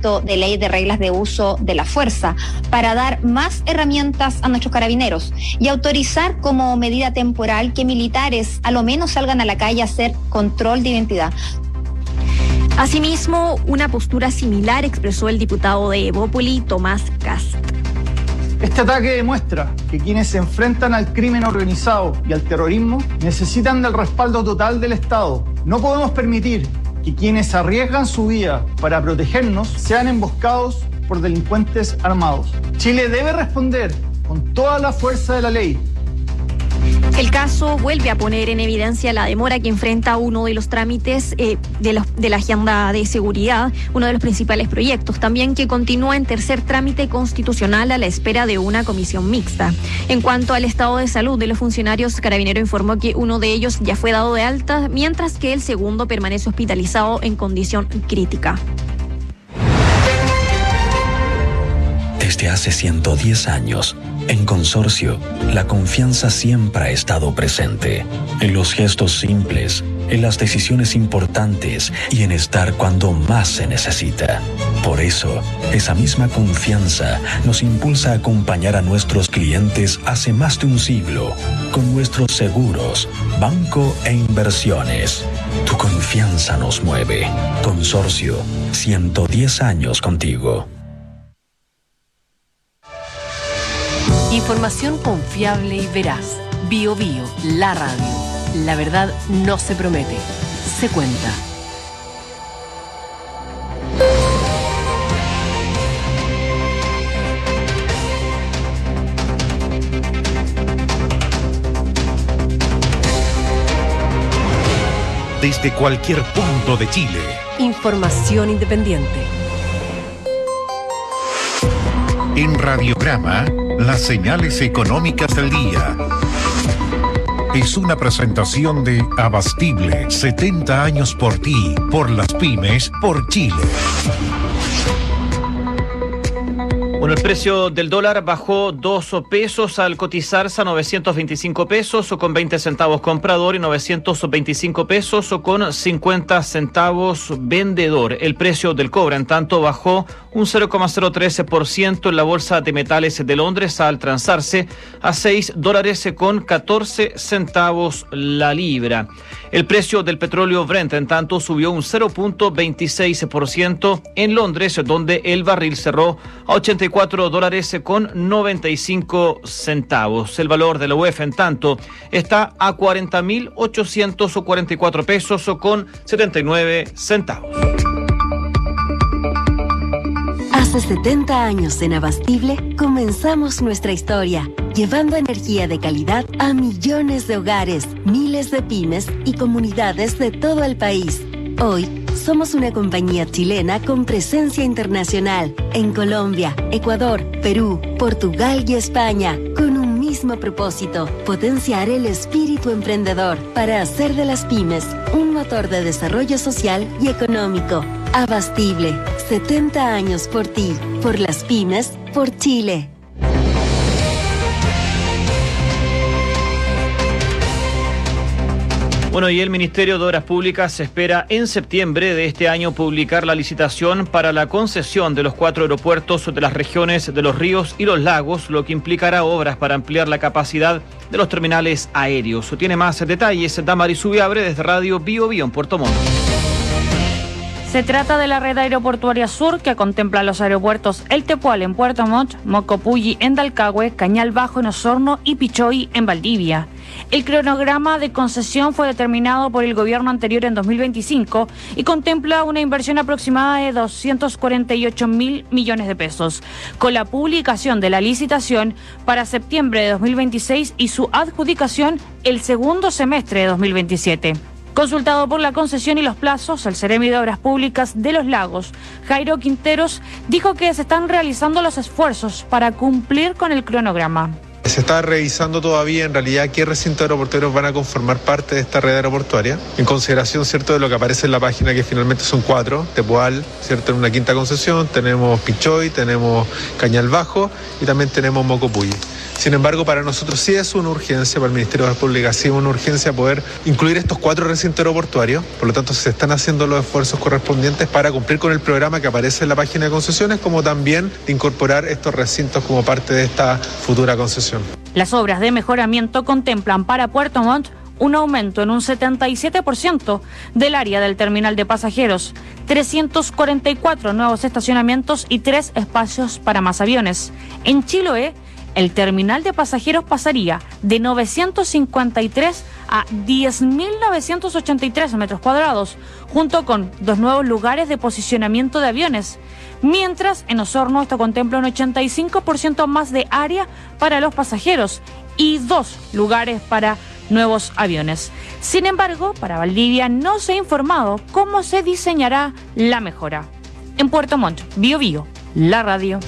proyecto de ley de reglas de uso de la fuerza para dar más herramientas a nuestros carabineros y autorizar como medida temporal que militares a lo menos salgan a la calle a hacer control de identidad. Asimismo, una postura similar expresó el diputado de Evópoli, Tomás Kast. Este ataque demuestra que quienes se enfrentan al crimen organizado y al terrorismo necesitan del respaldo total del Estado. No podemos permitir que quienes arriesgan su vida para protegernos sean emboscados por delincuentes armados. Chile debe responder con toda la fuerza de la ley. El caso vuelve a poner en evidencia la demora que enfrenta uno de los trámites de la agenda de seguridad, uno de los principales proyectos, también que continúa en tercer trámite constitucional a la espera de una comisión mixta. En cuanto al estado de salud de los funcionarios, Carabinero informó que uno de ellos ya fue dado de alta, mientras que el segundo permanece hospitalizado en condición crítica. Desde hace 110 años, en Consorcio, la confianza siempre ha estado presente. En los gestos simples, en las decisiones importantes y en estar cuando más se necesita. Por eso, esa misma confianza nos impulsa a acompañar a nuestros clientes hace más de un siglo con nuestros seguros, banco e inversiones. Tu confianza nos mueve. Consorcio, 110 años contigo. Información confiable y veraz. BioBio, la radio. La verdad no se promete, se cuenta. Desde cualquier punto de Chile. Información independiente. En Radiograma, las señales económicas del día. Es una presentación de Abastible, 70 años por ti, por las pymes, por Chile. Bueno, el precio del dólar bajó 2 pesos al cotizarse a 925 pesos con 20 centavos comprador y 925 pesos con 50 centavos vendedor. El precio del cobre, en tanto, bajó un 0,013% en la Bolsa de Metales de Londres al transarse a $6 con 14 centavos la libra. El precio del petróleo Brent, en tanto, subió un 0,26% en Londres, donde el barril cerró a $84 con 95 centavos. El valor de la UF, en tanto, está a 40.844 pesos con 79 centavos. Hace 70 años en Abastible comenzamos nuestra historia, llevando energía de calidad a millones de hogares, miles de pymes y comunidades de todo el país. Hoy somos una compañía chilena con presencia internacional en Colombia, Ecuador, Perú, Portugal y España, con un mismo propósito: potenciar el espíritu emprendedor para hacer de las pymes un motor de desarrollo social y económico. Abastible, 70 años por ti, por las pymes, por Chile. Bueno, y el Ministerio de Obras Públicas espera en septiembre de este año publicar la licitación para la concesión de los 4 aeropuertos de las regiones de los ríos y los lagos, lo que implicará obras para ampliar la capacidad de los terminales aéreos. Tiene más detalles Damaris Ubiabre desde Radio BioBio en Puerto Montt. Se trata de la red aeroportuaria sur que contempla los aeropuertos El Tepual en Puerto Montt, Mocopulli en Dalcahue, Cañal Bajo en Osorno y Pichoy en Valdivia. El cronograma de concesión fue determinado por el gobierno anterior en 2025 y contempla una inversión aproximada de 248.000 millones de pesos, con la publicación de la licitación para septiembre de 2026 y su adjudicación el segundo semestre de 2027. Consultado por la concesión y los plazos, el Seremi de Obras Públicas de los Lagos, Jairo Quinteros, dijo que se están realizando los esfuerzos para cumplir con el cronograma. Se está revisando todavía en realidad qué recintos aeroportuarios van a conformar parte de esta red aeroportuaria, en consideración, cierto, de lo que aparece en la página, que finalmente son 4, Tepual, cierto, en una quinta concesión, tenemos Pichoy, tenemos Cañal Bajo y también tenemos Mocopulli. Sin embargo, para nosotros sí es una urgencia, para el Ministerio de Obras Públicas sí es una urgencia poder incluir estos 4 recintos aeroportuarios. Por lo tanto, se están haciendo los esfuerzos correspondientes para cumplir con el programa que aparece en la página de concesiones, como también de incorporar estos recintos como parte de esta futura concesión. Las obras de mejoramiento contemplan para Puerto Montt un aumento en un 77% del área del terminal de pasajeros, 344 nuevos estacionamientos y 3 espacios para más aviones. En Chiloé, el terminal de pasajeros pasaría de 953 a 10.983 metros cuadrados, junto con 2 nuevos lugares de posicionamiento de aviones. Mientras, en Osorno esto contempla un 85% más de área para los pasajeros y 2 lugares para nuevos aviones. Sin embargo, para Valdivia no se ha informado cómo se diseñará la mejora. En Puerto Montt, Bío Bío, la radio.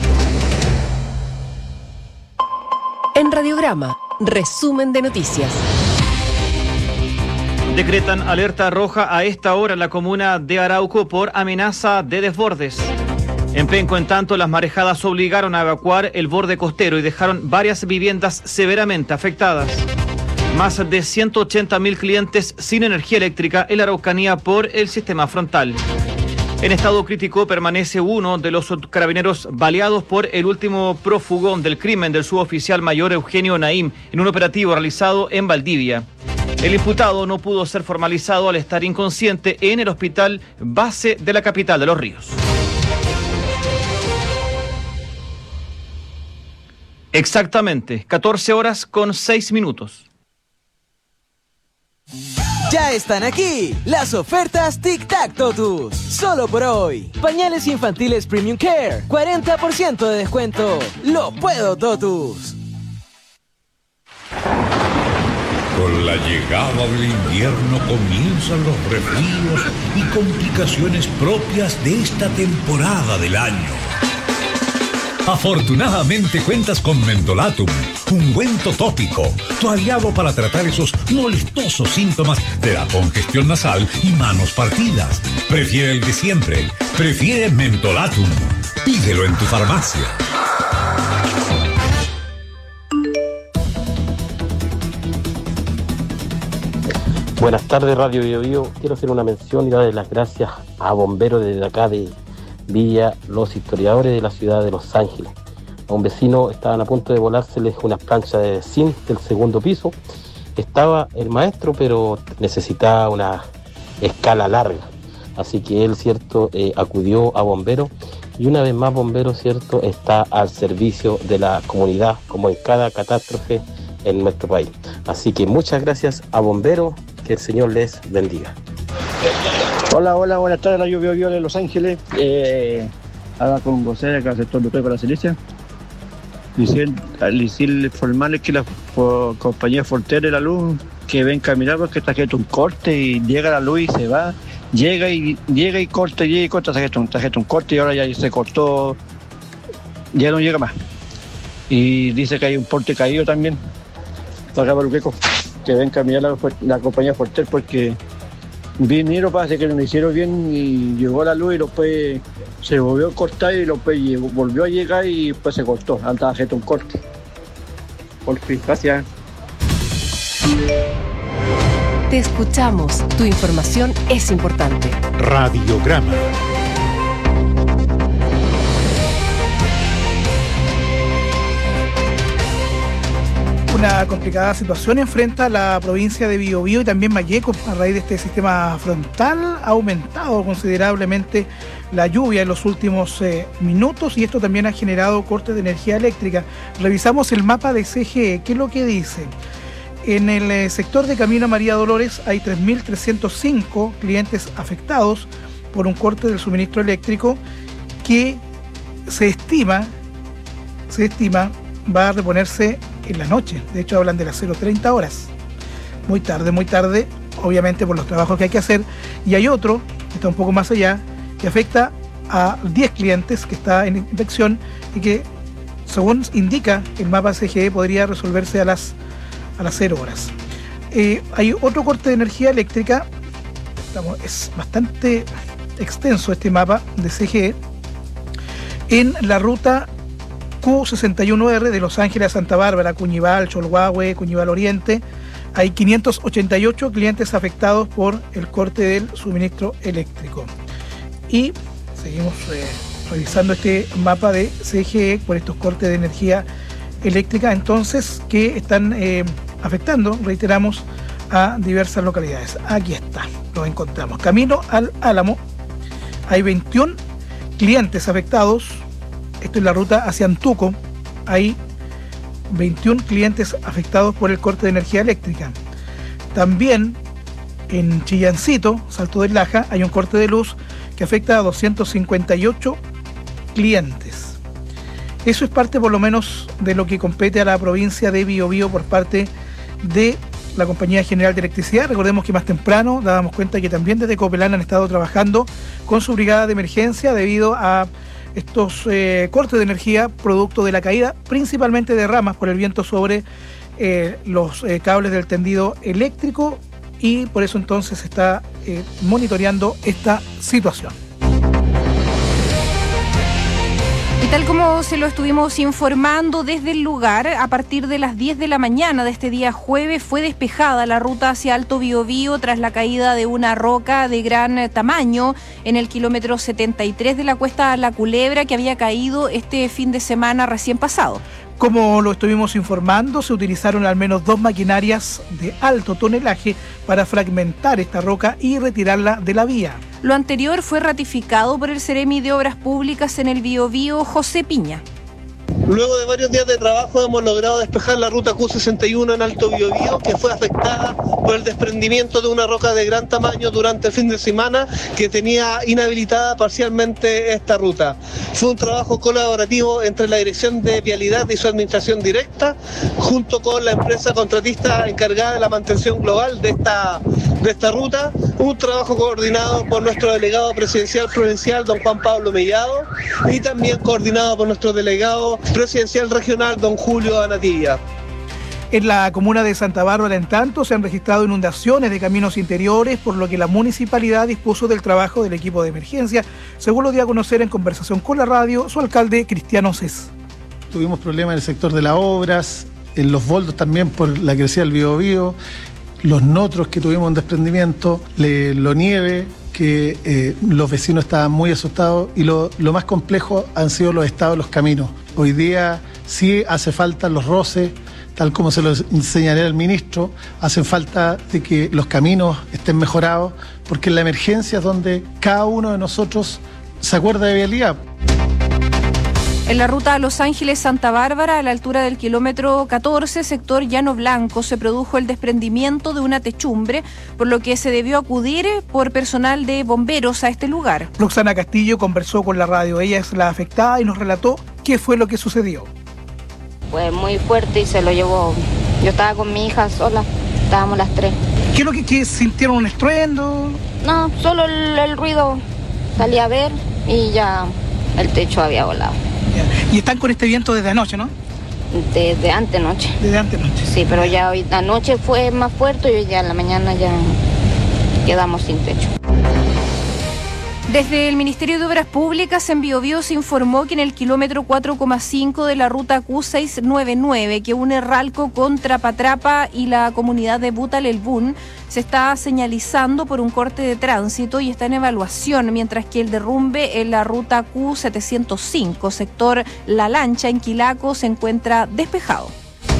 En Radiograma, resumen de noticias. Decretan alerta roja a esta hora en la comuna de Arauco por amenaza de desbordes. En Penco, en tanto, las marejadas obligaron a evacuar el borde costero y dejaron varias viviendas severamente afectadas. Más de 180.000 clientes sin energía eléctrica en la Araucanía por el sistema frontal. En estado crítico permanece uno de los carabineros baleados por el último prófugo del crimen del suboficial mayor Eugenio Naim en un operativo realizado en Valdivia. El imputado no pudo ser formalizado al estar inconsciente en el hospital base de la capital de Los Ríos. Exactamente, 14:06. Ya están aquí las ofertas Tic Tac Totus. Solo por hoy. Pañales infantiles Premium Care. 40% de descuento. Lo puedo, Totus. Con la llegada del invierno comienzan los resfríos y complicaciones propias de esta temporada del año. Afortunadamente cuentas con Mentolatum, ungüento tópico, tu aliado para tratar esos molestosos síntomas de la congestión nasal y manos partidas. Prefiere el de siempre, prefiere Mentolatum. Pídelo en tu farmacia. Buenas tardes, Radio Bío Bío. Quiero hacer una mención y darle las gracias a bomberos desde acá de Villa Los Historiadores de la ciudad de Los Ángeles. A un vecino estaban a punto de volárseles unas planchas de zinc del segundo piso. Estaba el maestro, pero necesitaba una escala larga. Así que él, cierto, acudió a bomberos. Y una vez más, bomberos, cierto, está al servicio de la comunidad, como en cada catástrofe en nuestro país. Así que muchas gracias a bomberos. Que el Señor les bendiga. Hola, buenas tardes, Radio Bío Bío de Los Ángeles. Habla con José, acá sector de para la Celicia. Decirle formales que la compañía Forter de la luz que ven caminar porque está haciendo un corte y llega la luz y se va. Llega y corta, un corte y ahora ya se cortó, ya no llega más. Y dice que hay un porte caído también. Para acá, que ven caminar la compañía Forter porque vinieron, parece que lo hicieron bien y llegó la luz y después se volvió a cortar y después volvió a llegar y después se cortó, antes de hacer un corte. Por fin, gracias. Te escuchamos, tu información es importante. Radiograma. Una complicada situación enfrenta la provincia de Biobío y también Malleco a raíz de este sistema frontal. Ha aumentado considerablemente la lluvia en los últimos minutos y esto también ha generado cortes de energía eléctrica. Revisamos el mapa de CGE. ¿Qué es lo que dice? En el sector de Camino a María Dolores hay 3.305 clientes afectados por un corte del suministro eléctrico que se estima va a reponerse en la noche. De hecho hablan de las 0:30 horas. Muy tarde, obviamente por los trabajos que hay que hacer. Y hay otro, que está un poco más allá, que afecta a 10 clientes que está en inspección y que, según indica el mapa CGE, podría resolverse a las 0 horas. Hay otro corte de energía eléctrica. Es bastante extenso este mapa de CGE en la ruta Q61R de Los Ángeles a Santa Bárbara, Cuñibal, Cholhuahue, Cuñibal Oriente. Hay 588 clientes afectados por el corte del suministro eléctrico. Y seguimos revisando este mapa de CGE por estos cortes de energía eléctrica, entonces, que están afectando, reiteramos, a diversas localidades. Aquí está, lo encontramos. Camino al Álamo, hay 21 clientes afectados. Esto es la ruta hacia Antuco. Hay 21 clientes afectados por el corte de energía eléctrica. También en Chillancito, Salto del Laja, hay un corte de luz que afecta a 258 clientes. Eso es parte, por lo menos, de lo que compete a la provincia de Biobío por parte de la Compañía General de Electricidad. Recordemos que más temprano dábamos cuenta que también desde Copelán han estado trabajando con su brigada de emergencia debido a estos cortes de energía producto de la caída principalmente de ramas por el viento sobre los cables del tendido eléctrico, y por eso entonces se está monitoreando esta situación. Y tal como se lo estuvimos informando desde el lugar, a partir de las 10 de la mañana de este día jueves fue despejada la ruta hacia Alto Biobío tras la caída de una roca de gran tamaño en el kilómetro 73 de la Cuesta La Culebra, que había caído este fin de semana recién pasado. Como lo estuvimos informando, se utilizaron al menos 2 maquinarias de alto tonelaje para fragmentar esta roca y retirarla de la vía. Lo anterior fue ratificado por el Seremi de Obras Públicas en el Biobío, José Piña. Luego de varios días de trabajo hemos logrado despejar la ruta Q61 en Alto Biobío, que fue afectada por el desprendimiento de una roca de gran tamaño durante el fin de semana que tenía inhabilitada parcialmente esta ruta. Fue un trabajo colaborativo entre la Dirección de Vialidad y su administración directa, junto con la empresa contratista encargada de la mantención global de esta ruta, un trabajo coordinado por nuestro delegado presidencial provincial, don Juan Pablo Mellado, y también coordinado por nuestro delegado presidencial regional, don Julio Anatilla. En la comuna de Santa Bárbara, en tanto, se han registrado inundaciones de caminos interiores, por lo que la municipalidad dispuso del trabajo del equipo de emergencia, según lo dio a conocer en conversación con la radio su alcalde Cristiano Cés. Tuvimos problemas en el sector de las obras, en los boldos también por la crecida del Biobío, los notros que tuvimos en desprendimiento, lo nieve, que los vecinos estaban muy asustados, y lo más complejo han sido los estados de los caminos. Hoy día sí hace falta los roces, tal como se lo señalé al ministro, hacen falta de que los caminos estén mejorados, porque en la emergencia es donde cada uno de nosotros se acuerda de vialidad. En la ruta a Los Ángeles-Santa Bárbara, a la altura del kilómetro 14, sector Llano Blanco, se produjo el desprendimiento de una techumbre, por lo que se debió acudir por personal de bomberos a este lugar. Roxana Castillo conversó con la radio. Ella es la afectada y nos relató qué fue lo que sucedió. Fue muy fuerte y se lo llevó. Yo estaba con mi hija sola, estábamos las 3. ¿Qué es lo que sintieron? ¿Un estruendo? No, solo el ruido. Salí a ver y ya el techo había volado. Y están con este viento desde anoche, ¿no? Desde antenoche. Desde antenoche. Sí, pero ya hoy anoche fue más fuerte y hoy ya en la mañana ya quedamos sin techo. Desde el Ministerio de Obras Públicas en Biobío se informó que en el kilómetro 4,5 de la ruta Q699, que une Ralco con Trapatrapa y la comunidad de Butalelbún, se está señalizando por un corte de tránsito y está en evaluación, mientras que el derrumbe en la ruta Q705, sector La Lancha, en Quilaco, se encuentra despejado.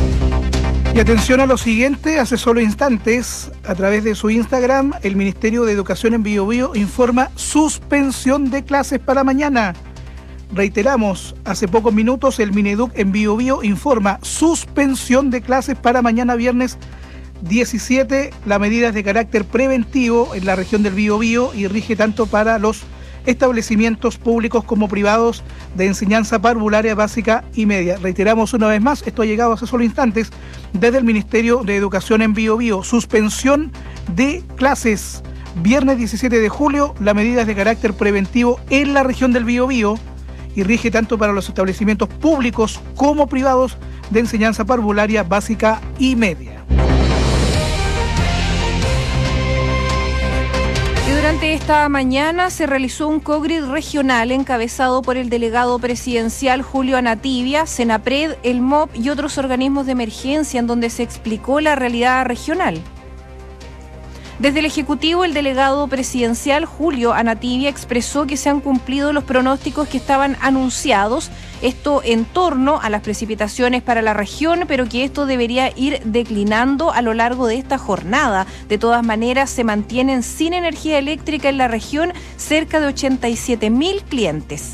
Y atención a lo siguiente, hace solo instantes, a través de su Instagram, el Ministerio de Educación en Biobío informa suspensión de clases para mañana. Reiteramos, hace pocos minutos el Mineduc en Biobío informa suspensión de clases para mañana viernes 17. La medida es de carácter preventivo en la región del Biobío y rige tanto para los establecimientos públicos como privados de enseñanza parvularia básica y media. Reiteramos una vez más, esto ha llegado hace solo instantes desde el Ministerio de Educación en Biobío. Suspensión de clases. Viernes 17 de julio, la medida es de carácter preventivo en la región del Biobío y rige tanto para los establecimientos públicos como privados de enseñanza parvularia básica y media. Durante esta mañana se realizó un COGRID regional encabezado por el delegado presidencial Julio Anativia, Senapred, el MOP y otros organismos de emergencia, en donde se explicó la realidad regional. Desde el Ejecutivo, el delegado presidencial Julio Anativia expresó que se han cumplido los pronósticos que estaban anunciados, esto en torno a las precipitaciones para la región, pero que esto debería ir declinando a lo largo de esta jornada. De todas maneras, se mantienen sin energía eléctrica en la región cerca de 87.000 clientes.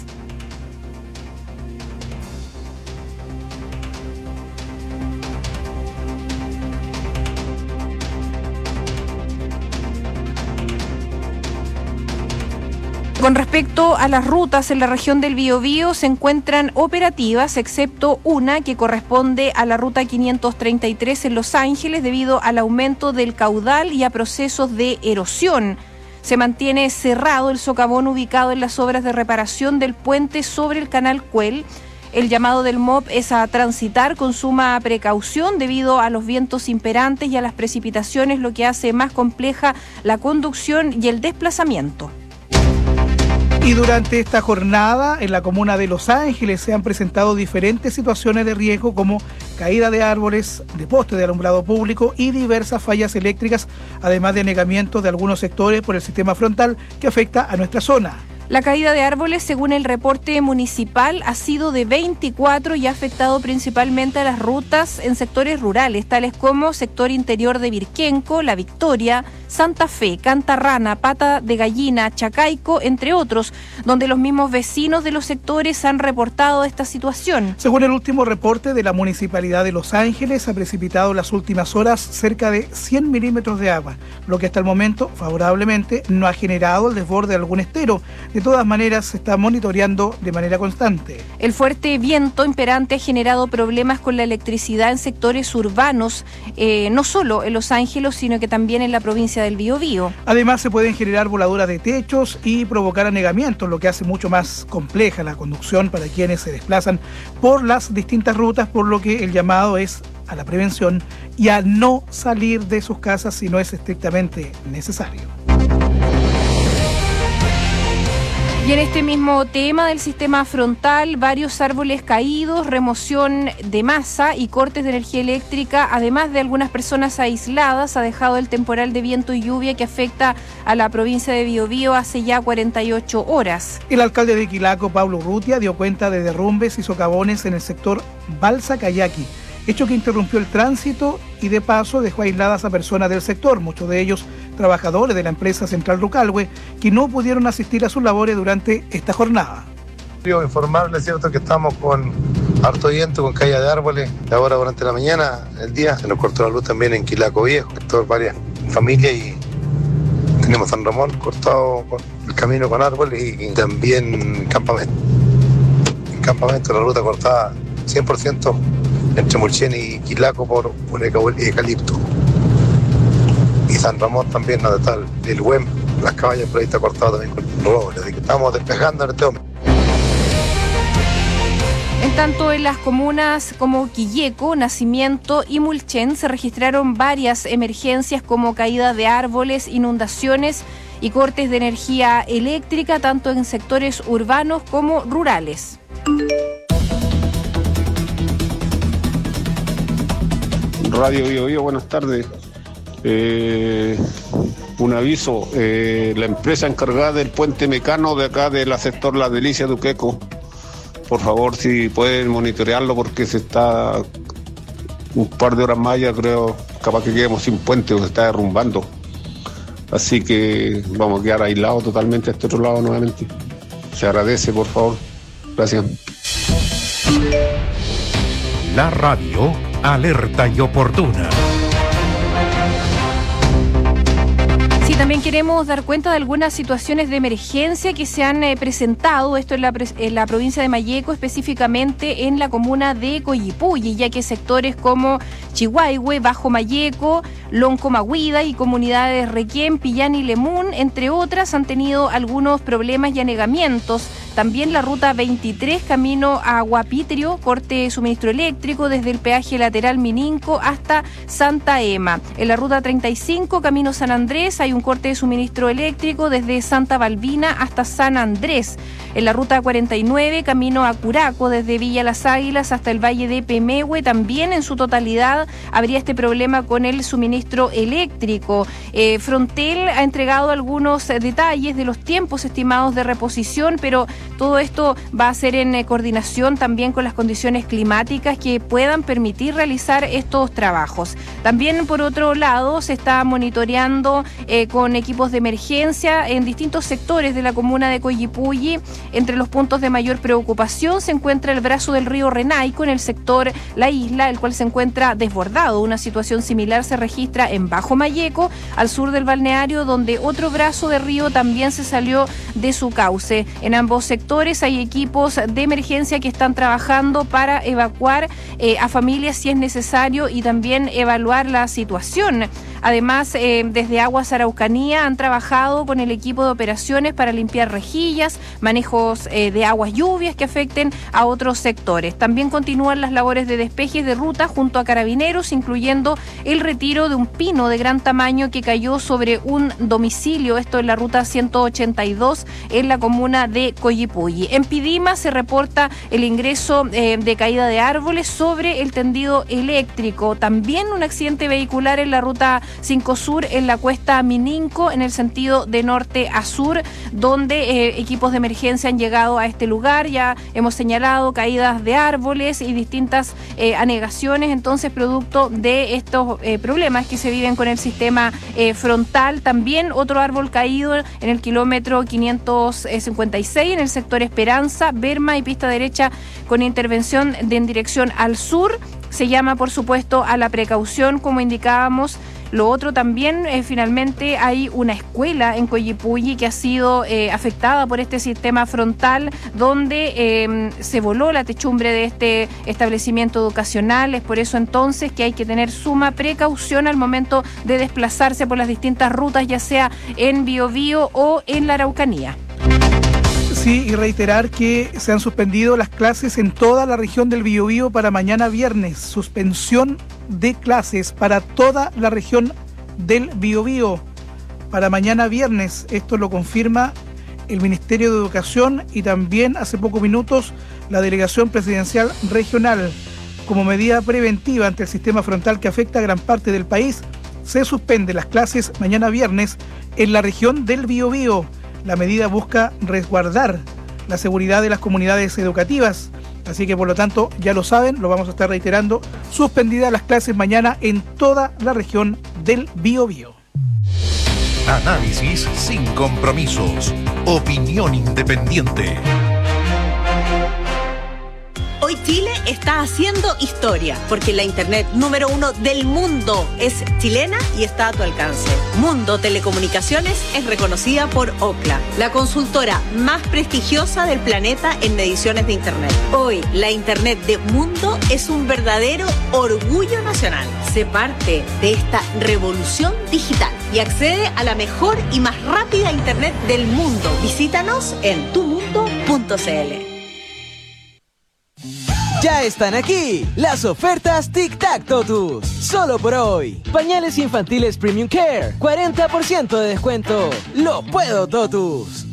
Con respecto a las rutas en la región del Biobío, se encuentran operativas, excepto una que corresponde a la ruta 533 en Los Ángeles, debido al aumento del caudal y a procesos de erosión. Se mantiene cerrado el socavón ubicado en las obras de reparación del puente sobre el canal Cuel. El llamado del MOP es a transitar con suma precaución debido a los vientos imperantes y a las precipitaciones, lo que hace más compleja la conducción y el desplazamiento. Y durante esta jornada, en la comuna de Los Ángeles se han presentado diferentes situaciones de riesgo como caída de árboles, de postes de alumbrado público y diversas fallas eléctricas, además de anegamientos de algunos sectores por el sistema frontal que afecta a nuestra zona. La caída de árboles, según el reporte municipal, ha sido de 24 y ha afectado principalmente a las rutas en sectores rurales, tales como sector interior de Virquenco, La Victoria, Santa Fe, Cantarrana, Pata de Gallina, Chacaico, entre otros, donde los mismos vecinos de los sectores han reportado esta situación. Según el último reporte de la Municipalidad de Los Ángeles, ha precipitado en las últimas horas cerca de 100 milímetros de agua, lo que hasta el momento, favorablemente, no ha generado el desborde de algún estero. De todas maneras, se está monitoreando de manera constante. El fuerte viento imperante ha generado problemas con la electricidad en sectores urbanos, no solo en Los Ángeles, sino que también en la provincia del Biobío. Además, se pueden generar voladuras de techos y provocar anegamientos, lo que hace mucho más compleja la conducción para quienes se desplazan por las distintas rutas, por lo que el llamado es a la prevención y a no salir de sus casas si no es estrictamente necesario. Y en este mismo tema del sistema frontal, varios árboles caídos, remoción de masa y cortes de energía eléctrica, además de algunas personas aisladas, ha dejado el temporal de viento y lluvia que afecta a la provincia de Biobío hace ya 48 horas. El alcalde de Quilaco, Pablo Urrutia, dio cuenta de derrumbes y socavones en el sector Balsa Cayaqui, hecho que interrumpió el tránsito y de paso dejó aisladas a personas del sector, muchos de ellos trabajadores de la empresa Central Rucalhue, que no pudieron asistir a sus labores durante esta jornada. Quiero informarles, ¿cierto?, que estamos con harto viento, con caída de árboles. Ahora durante la mañana, el día, se nos cortó la luz también en Quilaco Viejo, sector varias familias, y tenemos San Ramón cortado con el camino con árboles y también campamento. En campamento la ruta cortada 100% entre Mulchen y Quilaco por eucalipto. Y San Ramón también, donde está el Huem, las cabañas, por ahí está cortado también con robles, así que estamos despejando en este momento. En tanto, en las comunas como Quilleco, Nacimiento y Mulchen se registraron varias emergencias como caída de árboles, inundaciones y cortes de energía eléctrica, tanto en sectores urbanos como rurales. Radio Biobío, buenas tardes. Un aviso, la empresa encargada del puente Mecano de acá de la sector Las Delicias de Uqueco, por favor, si pueden monitorearlo, porque se está un par de horas más, ya creo, capaz que quedemos sin puente o se está derrumbando. Así que vamos a quedar aislados totalmente a este otro lado nuevamente. Se agradece, por favor. Gracias. La radio alerta y oportuna. Sí, también queremos dar cuenta de algunas situaciones de emergencia que se han presentado, esto en la provincia de Malleco, específicamente en la comuna de Coyipulli, ya que sectores como Chihuahue, Bajo Malleco, Loncomahuida y comunidades Requén, Pillán y Lemún, entre otras, han tenido algunos problemas y anegamientos, También la ruta 23, camino a Guapitrio, corte de suministro eléctrico desde el peaje lateral Mininco hasta Santa Ema. En la ruta 35, camino San Andrés, hay un corte de suministro eléctrico desde Santa Balbina hasta San Andrés. En la ruta 49, camino a Curaco, desde Villa Las Águilas hasta el Valle de Pemehue, también en su totalidad habría este problema con el suministro eléctrico. Frontel ha entregado algunos detalles de los tiempos estimados de reposición, pero todo esto va a ser en coordinación también con las condiciones climáticas que puedan permitir realizar estos trabajos. También, por otro lado, se está monitoreando con equipos de emergencia en distintos sectores de la comuna de Coyipulli. Entre los puntos de mayor preocupación se encuentra el brazo del río Renaico en el sector La Isla, el cual se encuentra desbordado. Una situación similar se registra en Bajo Mayeco, al sur del balneario, donde otro brazo de río también se salió de su cauce. En ambos sectores hay equipos de emergencia que están trabajando para evacuar a familias si es necesario y también evaluar la situación. Además, desde Aguas Araucanía han trabajado con el equipo de operaciones para limpiar rejillas, manejos de aguas lluvias que afecten a otros sectores. También continúan las labores de despeje de ruta junto a carabineros, incluyendo el retiro de un pino de gran tamaño que cayó sobre un domicilio, esto en la ruta 182 en la comuna de Coyipulli. En Pidima se reporta el ingreso de caída de árboles sobre el tendido eléctrico. También un accidente vehicular en la ruta 5 Sur en la cuesta Mininco en el sentido de norte a sur, donde equipos de emergencia han llegado a este lugar. Ya hemos señalado caídas de árboles y distintas anegaciones, entonces producto de estos problemas que se viven con el sistema frontal. También otro árbol caído en el kilómetro 556 en el sector Esperanza, Berma y pista derecha con intervención en dirección al sur. Se llama, por supuesto, a la precaución, como indicábamos. Lo otro también, finalmente, hay una escuela en Coyipulli que ha sido afectada por este sistema frontal, donde se voló la techumbre de este establecimiento educacional. Es por eso entonces que hay que tener suma precaución al momento de desplazarse por las distintas rutas, ya sea en Biobío o en la Araucanía. Sí, y reiterar que se han suspendido las clases en toda la región del Biobío para mañana viernes. Suspensión de clases para toda la región del Biobío para mañana viernes. Esto lo confirma el Ministerio de Educación y también hace pocos minutos la Delegación Presidencial Regional. Como medida preventiva ante el sistema frontal que afecta a gran parte del país, se suspenden las clases mañana viernes en la región del Biobío. La medida busca resguardar la seguridad de las comunidades educativas. Así que, por lo tanto, ya lo saben, lo vamos a estar reiterando, suspendidas las clases mañana en toda la región del Biobío. Análisis sin compromisos. Opinión independiente. Hoy Chile está haciendo historia, porque la internet número 1 del mundo es chilena y está a tu alcance. Mundo Telecomunicaciones es reconocida por Ookla, la consultora más prestigiosa del planeta en mediciones de internet. Hoy, la internet de Mundo es un verdadero orgullo nacional. Sé parte de esta revolución digital y accede a la mejor y más rápida internet del mundo. Visítanos en tumundo.cl. Ya están aquí las ofertas Tic Tac Totus. Solo por hoy. Pañales infantiles Premium Care, 40% de descuento. Lo puedo, Totus.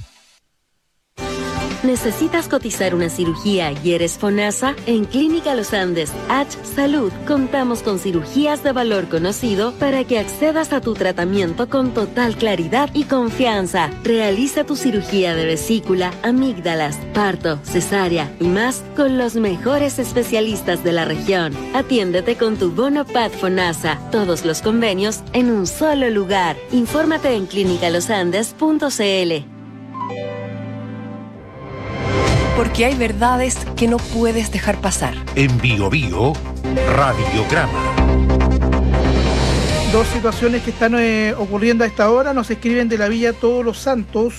¿Necesitas cotizar una cirugía y eres FONASA? En Clínica Los Andes, H Salud, contamos con cirugías de valor conocido para que accedas a tu tratamiento con total claridad y confianza. Realiza tu cirugía de vesícula, amígdalas, parto, cesárea y más con los mejores especialistas de la región. Atiéndete con tu bono PAD FONASA. Todos los convenios en un solo lugar. Infórmate en clinicalosandes.cl. Porque hay verdades que no puedes dejar pasar. En Biobío, Radiograma. Dos situaciones que están ocurriendo a esta hora. Nos escriben de la Villa Todos los Santos.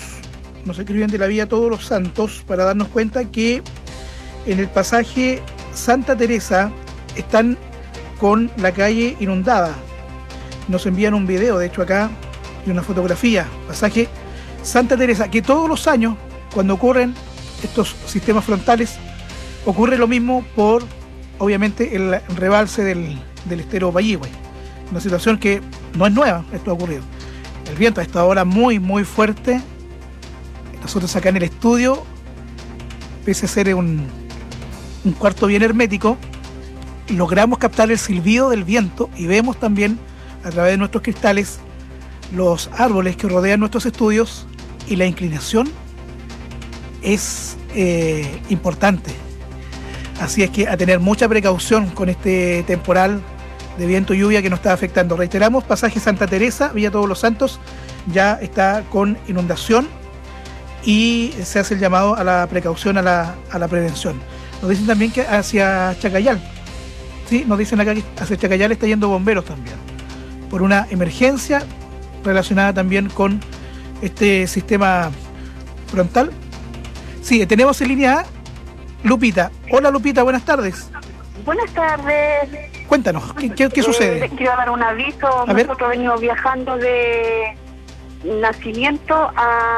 Para darnos cuenta que en el pasaje Santa Teresa están con la calle inundada. Nos envían un video, de hecho acá, y una fotografía. Pasaje Santa Teresa, que todos los años, cuando ocurren estos sistemas frontales. Ocurre lo mismo por, obviamente, el rebalse del estero Bayihue. Una situación que no es nueva, esto ha ocurrido. El viento a esta hora muy, muy fuerte. Nosotros acá en el estudio, pese a ser un cuarto bien hermético, logramos captar el silbido del viento y vemos también a través de nuestros cristales los árboles que rodean nuestros estudios, y la inclinación es importante. Así es que a tener mucha precaución con este temporal de viento y lluvia que nos está afectando. Reiteramos, pasaje Santa Teresa, Villa Todos los Santos, ya está con inundación y se hace el llamado a la precaución, a la prevención. Nos dicen también que hacia Chacayal, sí, nos dicen acá que hacia Chacayal está yendo bomberos también, por una emergencia relacionada también con este sistema frontal. Sí, tenemos en línea a Lupita. Hola Lupita, buenas tardes. Buenas tardes. Cuéntanos, ¿qué sucede? Quiero dar un aviso. Nosotros venimos viajando de Nacimiento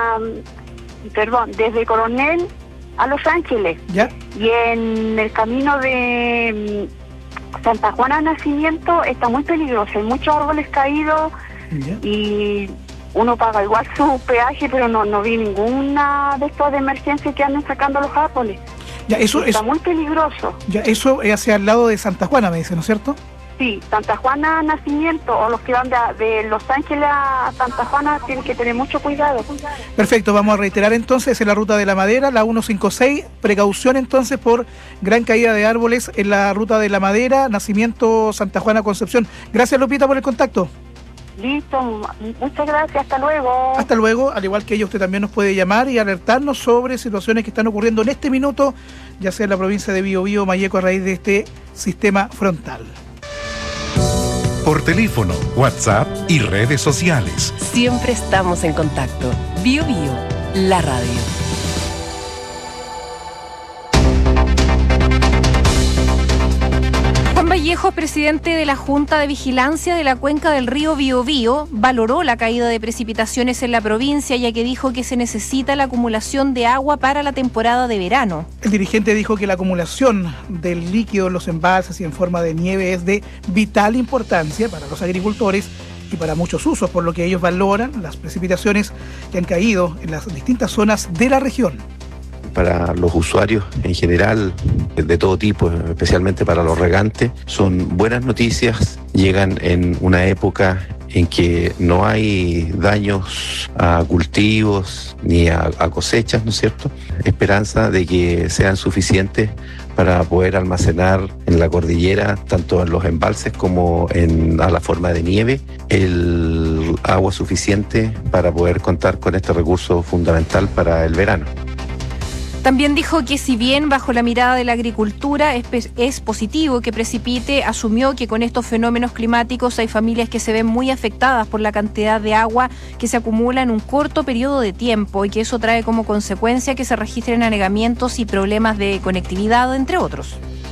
desde Coronel a Los Ángeles. ¿Ya? Y en el camino de Santa Juana a Nacimiento está muy peligroso. Hay muchos árboles caídos. ¿Ya? Y uno paga igual su peaje, pero no vi ninguna de estos de emergencia que anden sacando los árboles. Ya, eso está muy peligroso. Ya, eso es hacia el lado de Santa Juana, me dice, ¿no es cierto? Sí, Santa Juana Nacimiento, o los que van de Los Ángeles a Santa Juana tienen que tener mucho cuidado. Perfecto, vamos a reiterar entonces, en la ruta de la Madera, la 156, precaución entonces por gran caída de árboles en la ruta de la Madera, Nacimiento, Santa Juana, Concepción. Gracias Lupita por el contacto. Listo, muchas gracias, hasta luego. Hasta luego, al igual que ella, usted también nos puede llamar y alertarnos sobre situaciones que están ocurriendo en este minuto, ya sea en la provincia de Biobío, Malleco, a raíz de este sistema frontal. Por teléfono, WhatsApp y redes sociales. Siempre estamos en contacto. Biobío, la radio. Juan Vallejo, presidente de la Junta de Vigilancia de la Cuenca del Río Biobío, valoró la caída de precipitaciones en la provincia, ya que dijo que se necesita la acumulación de agua para la temporada de verano. El dirigente dijo que la acumulación del líquido en los embalses y en forma de nieve es de vital importancia para los agricultores y para muchos usos, por lo que ellos valoran las precipitaciones que han caído en las distintas zonas de la región. Para los usuarios en general, de todo tipo, especialmente para los regantes, son buenas noticias. Llegan en una época en que no hay daños a cultivos ni a cosechas, ¿no es cierto? Esperanza de que sean suficientes para poder almacenar en la cordillera, tanto en los embalses como a la forma de nieve, el agua suficiente para poder contar con este recurso fundamental para el verano. También dijo que si bien bajo la mirada de la agricultura es positivo que precipite, asumió que con estos fenómenos climáticos hay familias que se ven muy afectadas por la cantidad de agua que se acumula en un corto periodo de tiempo y que eso trae como consecuencia que se registren anegamientos y problemas de conectividad, entre otros.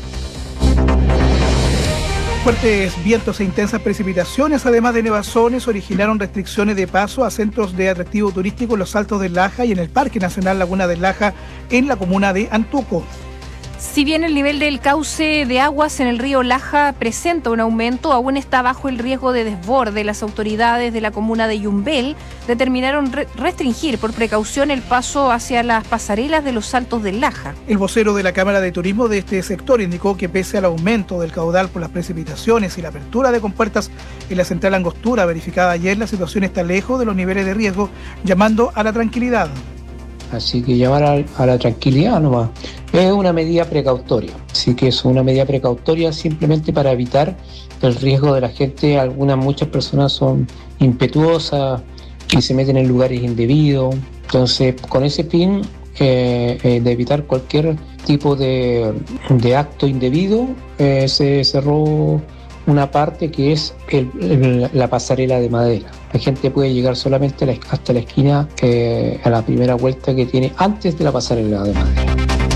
Fuertes vientos e intensas precipitaciones, además de nevazones, originaron restricciones de paso a centros de atractivo turístico en los Altos del Laja y en el Parque Nacional Laguna del Laja, en la comuna de Antuco. Si bien el nivel del cauce de aguas en el río Laja presenta un aumento, aún está bajo el riesgo de desborde. Las autoridades de la comuna de Yumbel determinaron restringir por precaución el paso hacia las pasarelas de los Altos del Laja. El vocero de la Cámara de Turismo de este sector indicó que pese al aumento del caudal por las precipitaciones y la apertura de compuertas en la central Angostura verificada ayer, la situación está lejos de los niveles de riesgo, llamando a la tranquilidad. Así que llamar a la tranquilidad nomás. Es una medida precautoria. Así que es una medida precautoria simplemente para evitar el riesgo de la gente. Muchas personas son impetuosas y se meten en lugares indebidos. Entonces, con ese fin de evitar cualquier tipo de acto indebido, se cerró una parte que es la pasarela de madera. La gente puede llegar solamente hasta la esquina, a la primera vuelta que tiene antes de la pasarela de madera.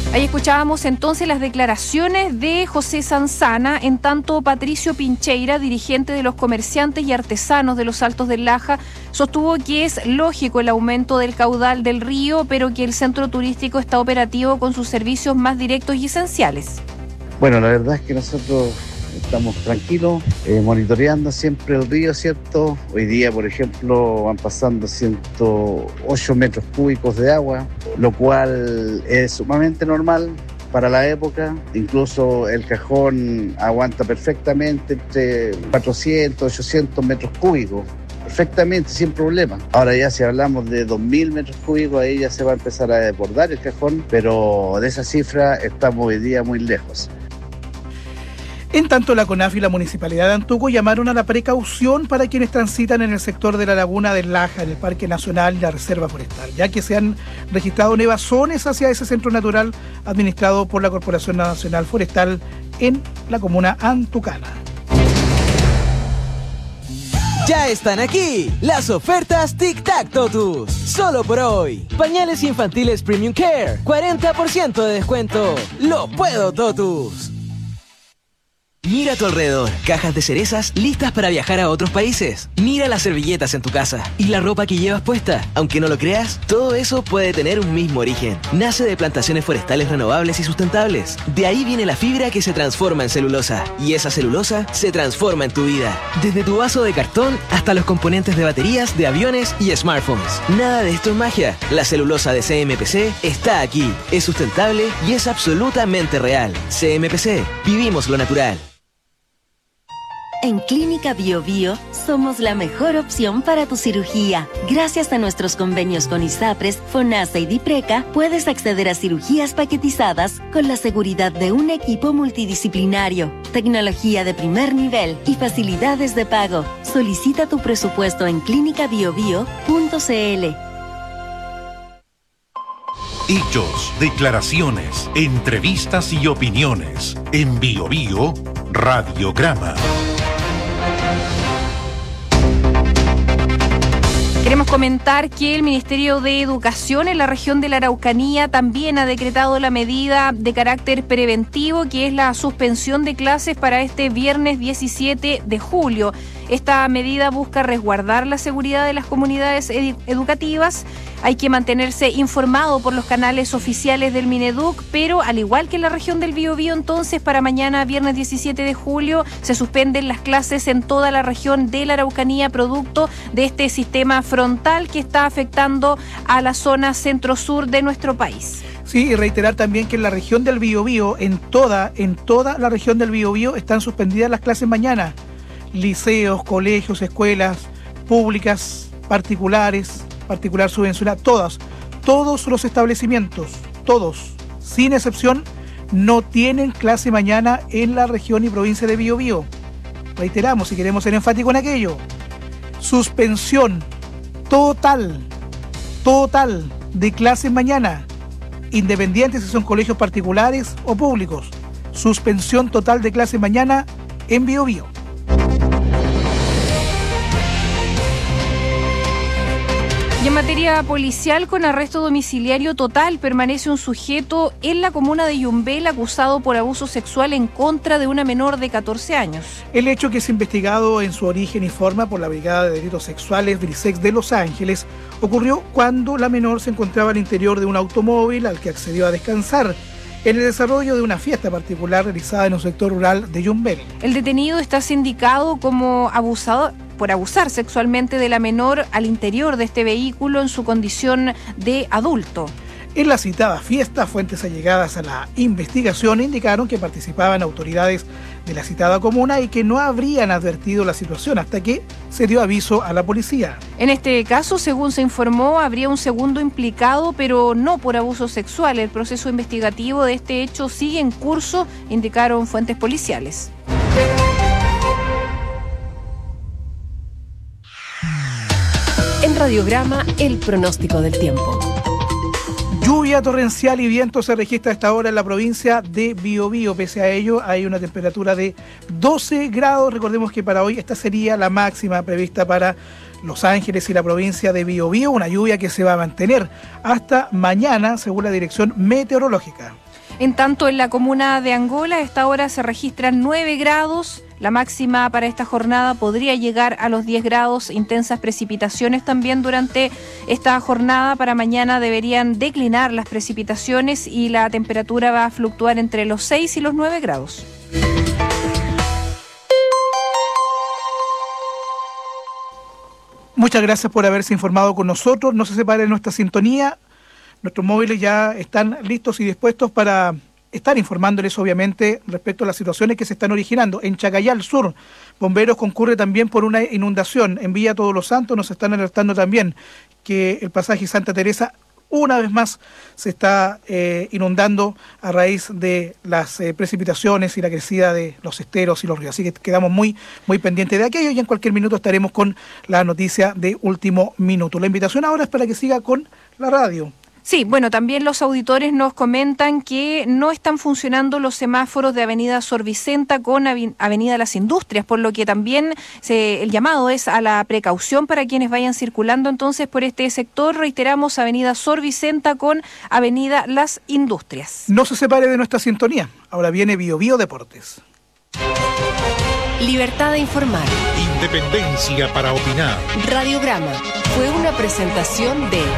Ahí escuchábamos entonces las declaraciones de José Sanzana. En tanto, Patricio Pincheira, dirigente de los comerciantes y artesanos de los Altos del Laja, sostuvo que es lógico el aumento del caudal del río, pero que el centro turístico está operativo con sus servicios más directos y esenciales. Bueno, la verdad es que nosotros estamos tranquilos, monitoreando siempre el río, ¿cierto? Hoy día, por ejemplo, van pasando 108 metros cúbicos de agua, lo cual es sumamente normal para la época. Incluso el cajón aguanta perfectamente entre 400, 800 metros cúbicos. Perfectamente, sin problema. Ahora ya si hablamos de 2.000 metros cúbicos, ahí ya se va a empezar a desbordar el cajón, pero de esa cifra estamos hoy día muy lejos. En tanto, la CONAF y la Municipalidad de Antuco llamaron a la precaución para quienes transitan en el sector de la Laguna del Laja, en el Parque Nacional y la Reserva Forestal, ya que se han registrado nevazones hacia ese centro natural administrado por la Corporación Nacional Forestal en la comuna antucana. Ya están aquí las ofertas Tic Tac Totus. Solo por hoy. Pañales infantiles Premium Care, 40% de descuento. Lo puedo, Totus. Mira a tu alrededor, cajas de cerezas listas para viajar a otros países. Mira las servilletas en tu casa y la ropa que llevas puesta. Aunque no lo creas, todo eso puede tener un mismo origen. Nace de plantaciones forestales renovables y sustentables. De ahí viene la fibra que se transforma en celulosa. Y esa celulosa se transforma en tu vida. Desde tu vaso de cartón hasta los componentes de baterías, de aviones y smartphones. Nada de esto es magia. La celulosa de CMPC está aquí. Es sustentable y es absolutamente real. CMPC, vivimos lo natural. En Clínica Bio Bio somos la mejor opción para tu cirugía. Gracias a nuestros convenios con ISAPRES, FONASA y DIPRECA, puedes acceder a cirugías paquetizadas con la seguridad de un equipo multidisciplinario, tecnología de primer nivel y facilidades de pago. Solicita tu presupuesto en clinicabiobio.cl. Hechos, declaraciones, entrevistas y opiniones. En Bio Bio, Radiograma. Queremos comentar que el Ministerio de Educación en la región de la Araucanía también ha decretado la medida de carácter preventivo, que es la suspensión de clases para este viernes 17 de julio. Esta medida busca resguardar la seguridad de las comunidades educativas. Hay que mantenerse informado por los canales oficiales del Mineduc, pero al igual que en la región del Biobío, entonces para mañana, viernes 17 de julio, se suspenden las clases en toda la región de la Araucanía, producto de este sistema frontal que está afectando a la zona centro-sur de nuestro país. Sí, y reiterar también que en la región del Biobío, en toda la región del Biobío, están suspendidas las clases mañana. Liceos, colegios, escuelas públicas, particulares, particular subvencionada, todos los establecimientos, todos, sin excepción, no tienen clase mañana en la región y provincia de Biobío. Reiteramos, si queremos ser enfáticos en aquello, suspensión total de clases mañana, independientes si son colegios particulares o públicos. Suspensión total de clases mañana en Biobío. Y en materia policial, con arresto domiciliario total, permanece un sujeto en la comuna de Yumbel acusado por abuso sexual en contra de una menor de 14 años. El hecho, que es investigado en su origen y forma por la Brigada de Delitos Sexuales Brisex de Los Ángeles, ocurrió cuando la menor se encontraba al interior de un automóvil al que accedió a descansar en el desarrollo de una fiesta particular realizada en un sector rural de Yumbel. El detenido está sindicado como abusador por abusar sexualmente de la menor al interior de este vehículo en su condición de adulto. En la citada fiesta, fuentes allegadas a la investigación indicaron que participaban autoridades de la citada comuna y que no habrían advertido la situación hasta que se dio aviso a la policía. En este caso, según se informó, habría un segundo implicado, pero no por abuso sexual. El proceso investigativo de este hecho sigue en curso, indicaron fuentes policiales. En Radiograma, el pronóstico del tiempo. Lluvia torrencial y viento se registra a esta hora en la provincia de Biobío. Pese a ello, hay una temperatura de 12 grados. Recordemos que para hoy esta sería la máxima prevista para Los Ángeles y la provincia de Biobío. Una lluvia que se va a mantener hasta mañana, según la Dirección Meteorológica. En tanto, en la comuna de Angola, a esta hora se registran 9 grados. La máxima para esta jornada podría llegar a los 10 grados. Intensas precipitaciones también durante esta jornada. Para mañana deberían declinar las precipitaciones y la temperatura va a fluctuar entre los 6 y los 9 grados. Muchas gracias por haberse informado con nosotros. No se separe de nuestra sintonía. Nuestros móviles ya están listos y dispuestos para estar informándoles, obviamente, respecto a las situaciones que se están originando. En Chacayal Sur, bomberos concurre también por una inundación. En Villa Todos los Santos nos están alertando también que el pasaje Santa Teresa una vez más se está inundando a raíz de las precipitaciones y la crecida de los esteros y los ríos. Así que quedamos muy pendientes de aquello y en cualquier minuto estaremos con la noticia de último minuto. La invitación ahora es para que siga con la radio. Sí, bueno, también los auditores nos comentan que no están funcionando los semáforos de Avenida Sor Vicenta con Avenida Las Industrias, por lo que también el llamado es a la precaución para quienes vayan circulando entonces por este sector. Reiteramos, Avenida Sor Vicenta con Avenida Las Industrias. No se separe de nuestra sintonía. Ahora viene Bio Bio Deportes. Libertad de informar. Independencia para opinar. Radiograma fue una presentación de...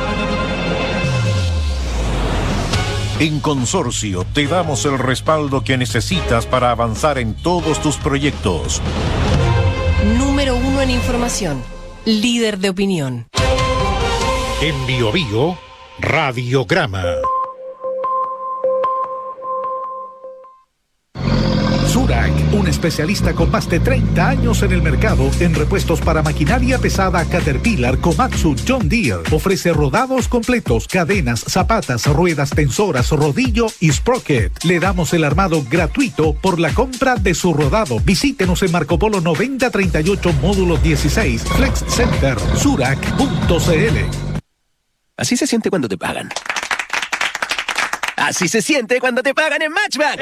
En Consorcio te damos el respaldo que necesitas para avanzar en todos tus proyectos. Número 1 en información. Líder de opinión. En Bio Bio, Radiograma. Zurach, un especialista con más de 30 años en el mercado en repuestos para maquinaria pesada Caterpillar, Komatsu, John Deere. Ofrece rodados completos, cadenas, zapatas, ruedas tensoras, rodillo y sprocket. Le damos el armado gratuito por la compra de su rodado. Visítenos en Marco Polo 9038 módulo 16, Flex Center, zurach.cl. Así se siente cuando te pagan. Así se siente cuando te pagan en Matchbank.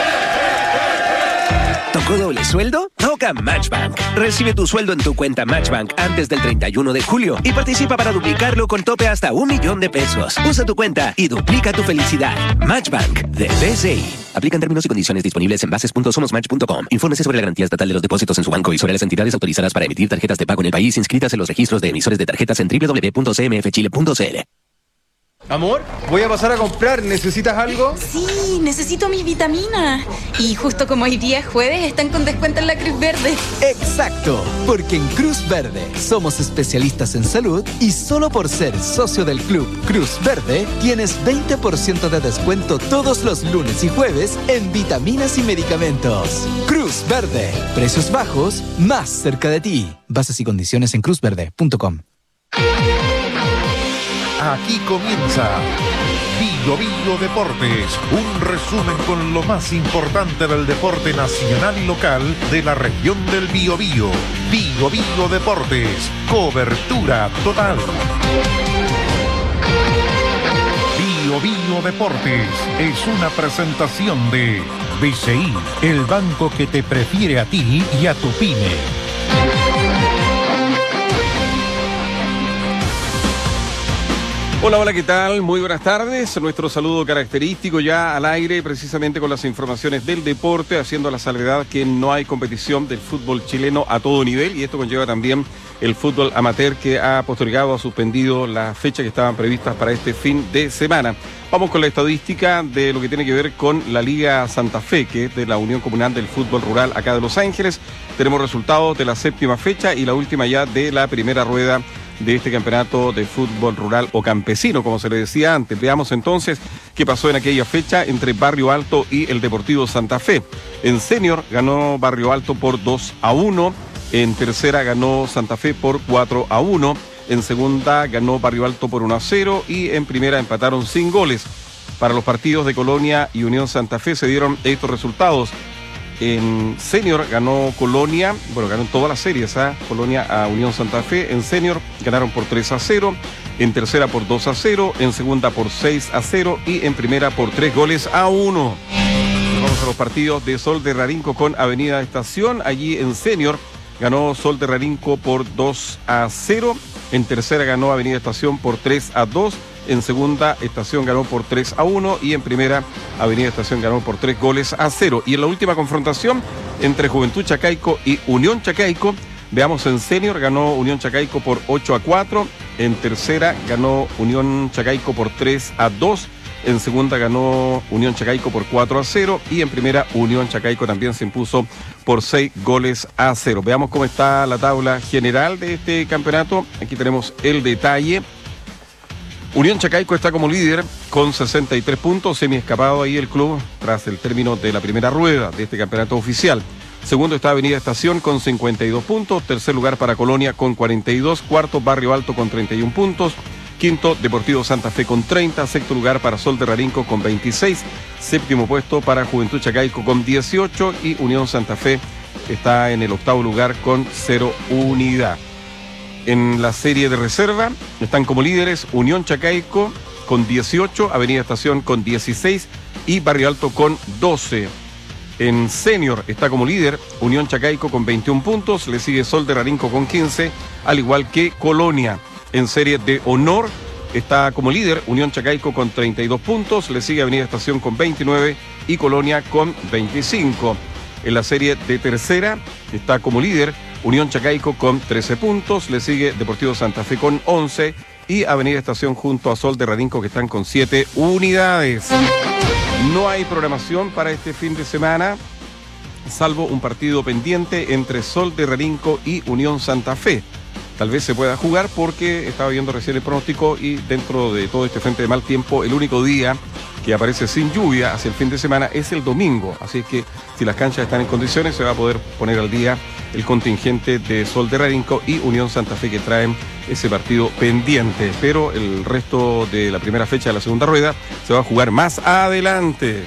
¿Tocó doble sueldo? Toca Matchbank. Recibe tu sueldo en tu cuenta Matchbank antes del 31 de julio y participa para duplicarlo con tope hasta $1,000,000. Usa tu cuenta y duplica tu felicidad. Matchbank de BCI. Aplican términos y condiciones disponibles en bases.somosmatch.com. Infórmese sobre la garantía estatal de los depósitos en su banco y sobre las entidades autorizadas para emitir tarjetas de pago en el país inscritas en los registros de emisores de tarjetas en www.cmfchile.cl. Amor, voy a pasar a comprar. ¿Necesitas algo? Sí, necesito mis vitaminas. Y justo como hoy día es jueves, están con descuento en la Cruz Verde. Exacto, porque en Cruz Verde somos especialistas en salud y solo por ser socio del club Cruz Verde tienes 20% de descuento todos los lunes y jueves en vitaminas y medicamentos. Cruz Verde, precios bajos, más cerca de ti. Bases y condiciones en cruzverde.com. Aquí comienza Bio Bio Deportes, un resumen con lo más importante del deporte nacional y local de la región del Biobío. Bio Bio Deportes, cobertura total. Bio Bio Deportes es una presentación de BCI, el banco que te prefiere a ti y a tu pyme. Hola, ¿qué tal? Muy buenas tardes. Nuestro saludo característico ya al aire, precisamente con las informaciones del deporte, haciendo la salvedad que no hay competición del fútbol chileno a todo nivel, y esto conlleva también el fútbol amateur, que ha postergado, ha suspendido las fechas que estaban previstas para este fin de semana. Vamos con la estadística de lo que tiene que ver con la Liga Santa Fe, que es de la Unión Comunal del Fútbol Rural acá de Los Ángeles. Tenemos resultados de la séptima fecha y la última ya de la primera rueda de este campeonato de fútbol rural o campesino, como se le decía antes. Veamos entonces qué pasó en aquella fecha entre Barrio Alto y el Deportivo Santa Fe. En senior ganó Barrio Alto por 2-1, en tercera ganó Santa Fe por 4-1, en segunda ganó Barrio Alto por 1-0 y en primera empataron sin goles. Para los partidos de Colonia y Unión Santa Fe se dieron estos resultados. En senior ganó Colonia, ganó todas las series, Colonia a Unión Santa Fe. En senior ganaron por 3-0, en tercera por 2-0, en segunda por 6-0 y en primera por 3-1. Vamos a los partidos de Sol de Rarinco con Avenida Estación. Allí en senior ganó Sol de Rarinco por 2-0, en tercera ganó Avenida Estación por 3-2, En segunda, Estación ganó por 3-1 y en primera, Avenida Estación ganó por 3-0. Y en la última confrontación entre Juventud Chacaico y Unión Chacaico, veamos, en senior ganó Unión Chacaico por 8-4, en tercera ganó Unión Chacaico por 3-2, en segunda ganó Unión Chacaico por 4-0 y en primera Unión Chacaico también se impuso por 6-0. Veamos cómo está la tabla general de este campeonato. Aquí tenemos el detalle. Unión Chacaico está como líder con 63 puntos, semi escapado ahí el club tras el término de la primera rueda de este campeonato oficial. Segundo está Avenida Estación con 52 puntos, tercer lugar para Colonia con 42, cuarto Barrio Alto con 31 puntos, quinto Deportivo Santa Fe con 30, sexto lugar para Sol de Rarinco con 26, séptimo puesto para Juventud Chacaico con 18 y Unión Santa Fe está en el octavo lugar con 0 unidad. En la serie de reserva están como líderes Unión Chacaico con 18, Avenida Estación con 16 y Barrio Alto con 12. En senior está como líder Unión Chacaico con 21 puntos, le sigue Sol de Rarinco con 15, al igual que Colonia. En serie de honor está como líder Unión Chacaico con 32 puntos, le sigue Avenida Estación con 29 y Colonia con 25. En la serie de tercera está como líder Unión Chacaico con 13 puntos, le sigue Deportivo Santa Fe con 11 y Avenida Estación junto a Sol de Rarinco que están con 7 unidades. No hay programación para este fin de semana, salvo un partido pendiente entre Sol de Rarinco y Unión Santa Fe. Tal vez se pueda jugar porque estaba viendo recién el pronóstico y dentro de todo este frente de mal tiempo, el único día que aparece sin lluvia hacia el fin de semana es el domingo. Así que si las canchas están en condiciones, se va a poder poner al día el contingente de Sol de Rarinco y Unión Santa Fe que traen ese partido pendiente. Pero el resto de la primera fecha de la segunda rueda se va a jugar más adelante.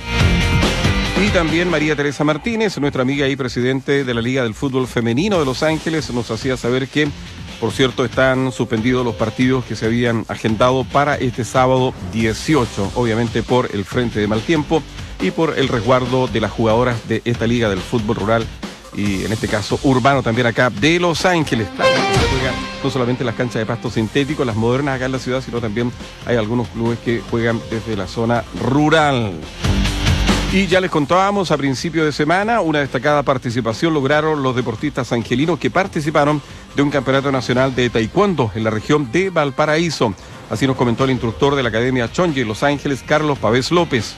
Y también María Teresa Martínez, nuestra amiga y presidente de la Liga del Fútbol Femenino de Los Ángeles, nos hacía saber que, por cierto, están suspendidos los partidos que se habían agendado para este sábado 18, obviamente por el frente de mal tiempo y por el resguardo de las jugadoras de esta Liga del Fútbol Rural y en este caso urbano también acá de Los Ángeles. Claro, se juega no solamente las canchas de pasto sintético, las modernas acá en la ciudad, sino también hay algunos clubes que juegan desde la zona rural. Y ya les contábamos a principio de semana, una destacada participación lograron los deportistas angelinos que participaron de un campeonato nacional de taekwondo en la región de Valparaíso. Así nos comentó el instructor de la Academia Chonji en Los Ángeles, Carlos Pavés López.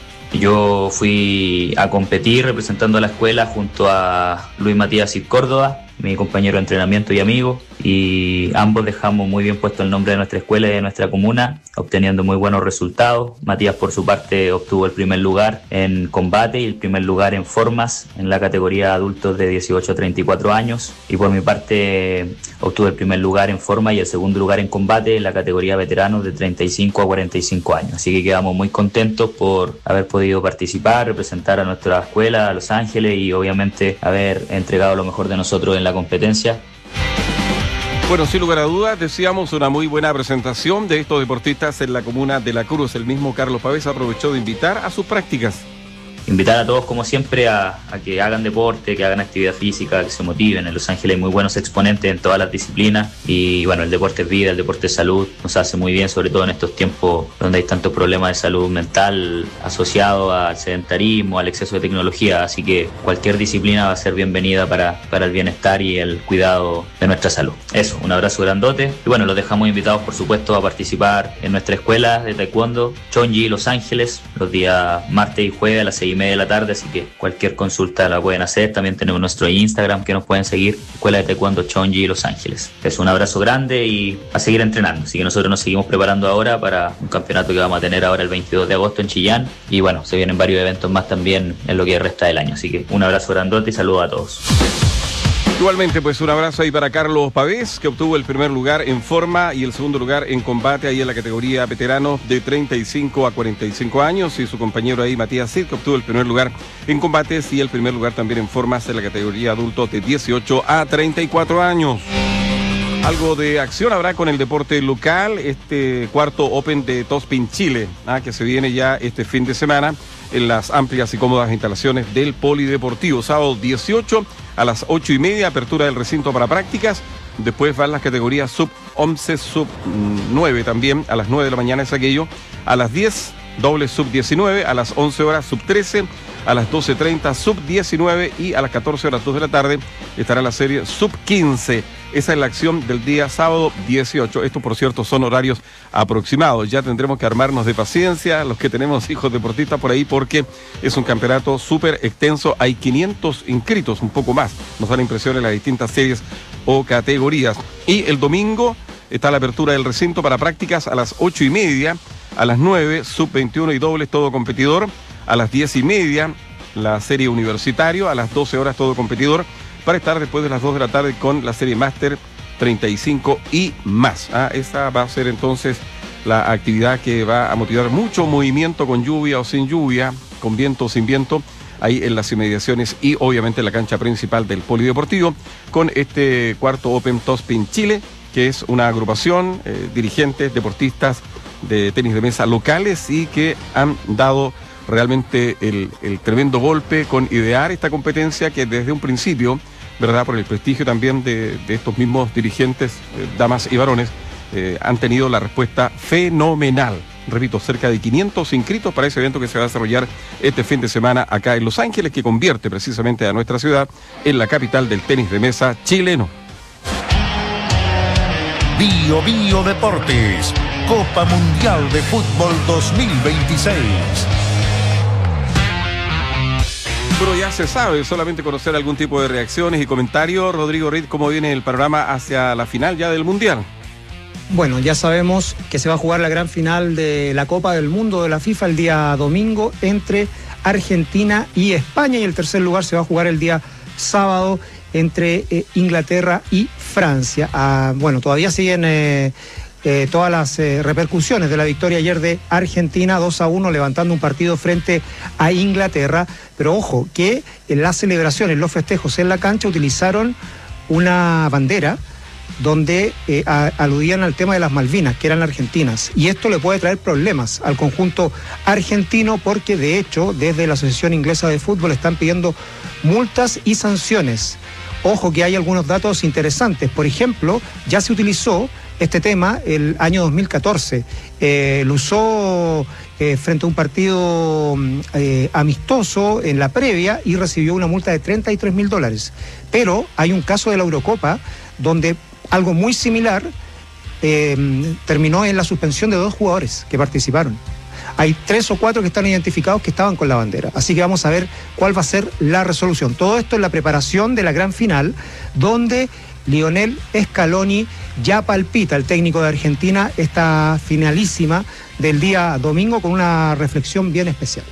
Yo fui a competir representando a la escuela junto a Luis Matías y Córdoba, mi compañero de entrenamiento y amigo, y ambos dejamos muy bien puesto el nombre de nuestra escuela y de nuestra comuna, obteniendo muy buenos resultados. Matías, por su parte, obtuvo el primer lugar en combate y el primer lugar en formas en la categoría adultos de 18 a 34 años, y por mi parte obtuve el primer lugar en forma y el segundo lugar en combate en la categoría veteranos de 35 a 45 años. Así que quedamos muy contentos por haber podido participar, representar a nuestra escuela, a Los Ángeles, y obviamente haber entregado lo mejor de nosotros en la competencia. Bueno, sin lugar a dudas, decíamos una muy buena presentación de estos deportistas en la comuna de La Cruz. El mismo Carlos Pavés aprovechó de invitar a sus prácticas. Invitar a todos, como siempre, a que hagan deporte, que hagan actividad física, que se motiven. En Los Ángeles hay muy buenos exponentes en todas las disciplinas y bueno, el deporte es vida, el deporte es salud, nos hace muy bien, sobre todo en estos tiempos donde hay tantos problemas de salud mental asociados al sedentarismo, al exceso de tecnología, así que cualquier disciplina va a ser bienvenida para el bienestar y el cuidado de nuestra salud. Eso, un abrazo grandote y bueno, los dejamos invitados, por supuesto, a participar en nuestra escuela de taekwondo Chonji Los Ángeles los días martes y jueves a las 6:30 de la tarde, así que cualquier consulta la pueden hacer. También tenemos nuestro Instagram que nos pueden seguir, Escuela de Taekwondo Chonji Los Ángeles. Es un abrazo grande y a seguir entrenando, así que nosotros nos seguimos preparando ahora para un campeonato que vamos a tener ahora el 22 de agosto en Chillán y bueno, se vienen varios eventos más también en lo que resta del año, así que un abrazo grandote y saludos a todos. Igualmente, pues un abrazo ahí para Carlos Pavés, que obtuvo el primer lugar en forma y el segundo lugar en combate ahí en la categoría veteranos de 35 a 45 años, y su compañero ahí Matías Cid, que obtuvo el primer lugar en combates y el primer lugar también en formas en la categoría adultos de 18 a 34 años. Algo de acción habrá con el deporte local, este cuarto Open de Tospin Chile, que se viene ya este fin de semana en las amplias y cómodas instalaciones del Polideportivo. Sábado 18 a las 8:30, apertura del recinto para prácticas. Después van las categorías sub 11, sub 9 también, a las 9 de la mañana es aquello. A las 10, doble sub 19, a las 11 horas sub 13, a las 12:30 sub 19 y a las 14 horas 2 de la tarde estará la serie sub 15. Esa es la acción del día sábado 18. Estos, por cierto, son horarios aproximados. Ya tendremos que armarnos de paciencia los que tenemos hijos deportistas por ahí, porque es un campeonato súper extenso. Hay 500 inscritos, un poco más. Nos da la impresión en las distintas series o categorías. Y el domingo está la apertura del recinto para prácticas a las 8:30, a las 9, sub 21 y dobles, todo competidor. A las 10:30, la serie universitario, a las 12 horas, todo competidor, para estar después de las 2 de la tarde con la serie máster 35 y más. Esa va a ser entonces la actividad que va a motivar mucho movimiento, con lluvia o sin lluvia, con viento o sin viento, ahí en las inmediaciones y obviamente en la cancha principal del Polideportivo, con este cuarto Open Topspin Chile, que es una agrupación, dirigentes, deportistas de tenis de mesa locales y que han dado realmente el tremendo golpe con idear esta competencia que desde un principio, ¿verdad?, por el prestigio también de estos mismos dirigentes, damas y varones, han tenido la respuesta fenomenal. Repito, cerca de 500 inscritos para ese evento que se va a desarrollar este fin de semana acá en Los Ángeles, que convierte precisamente a nuestra ciudad en la capital del tenis de mesa chileno. Bio Bio Deportes, Copa Mundial de Fútbol 2026. Pero ya se sabe, solamente conocer algún tipo de reacciones y comentarios. Rodrigo Reed, ¿cómo viene el panorama hacia la final ya del Mundial? Bueno, ya sabemos que se va a jugar la gran final de la Copa del Mundo de la FIFA el día domingo entre Argentina y España, y el tercer lugar se va a jugar el día sábado entre Inglaterra y Francia. Bueno, todavía siguen todas las repercusiones de la victoria ayer de Argentina 2-1, levantando un partido frente a Inglaterra, pero ojo que en las celebraciones, los festejos en la cancha utilizaron una bandera donde aludían al tema de las Malvinas, que eran argentinas, y esto le puede traer problemas al conjunto argentino, porque de hecho desde la Asociación Inglesa de Fútbol están pidiendo multas y sanciones. Ojo que hay algunos datos interesantes. Por ejemplo, ya se utilizó este tema el año 2014. Lo usó frente a un partido amistoso en la previa y recibió una multa de $33.000. Pero hay un caso de la Eurocopa donde algo muy similar terminó en la suspensión de 2 jugadores que participaron. Hay 3 o 4 que están identificados que estaban con la bandera. Así que vamos a ver cuál va a ser la resolución. Todo esto en la preparación de la gran final, donde Lionel Scaloni ya palpita, el técnico de Argentina, esta finalísima del día domingo, con una reflexión bien especial.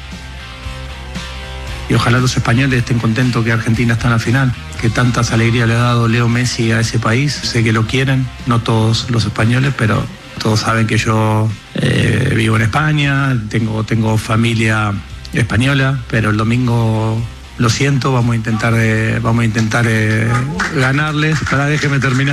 Y ojalá los españoles estén contentos que Argentina está en la final, que tantas alegrías le ha dado Leo Messi a ese país. Sé que lo quieren, no todos los españoles, pero todos saben que yo vivo en España, tengo familia española, pero el domingo, lo siento, vamos a intentar ganarles. Déjeme terminar.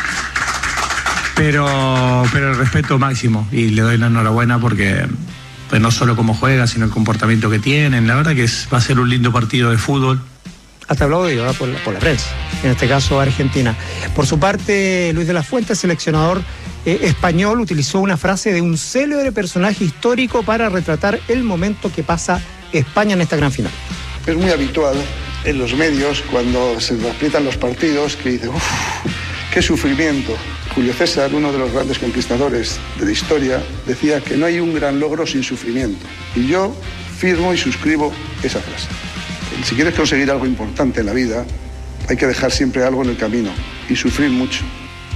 Pero el respeto máximo, y le doy la enhorabuena porque pues no solo cómo juega, sino el comportamiento que tienen. La verdad que va a ser un lindo partido de fútbol. Hasta aplaudido por la prensa, en este caso Argentina. Por su parte, Luis de la Fuente, seleccionador español, utilizó una frase de un célebre personaje histórico para retratar el momento que pasa España en esta gran final. Es muy habitual en los medios, cuando se aprietan los partidos, que dice, uff, qué sufrimiento. Julio César, uno de los grandes conquistadores de la historia, decía que no hay un gran logro sin sufrimiento. Y yo firmo y suscribo esa frase. Si quieres conseguir algo importante en la vida, hay que dejar siempre algo en el camino y sufrir mucho.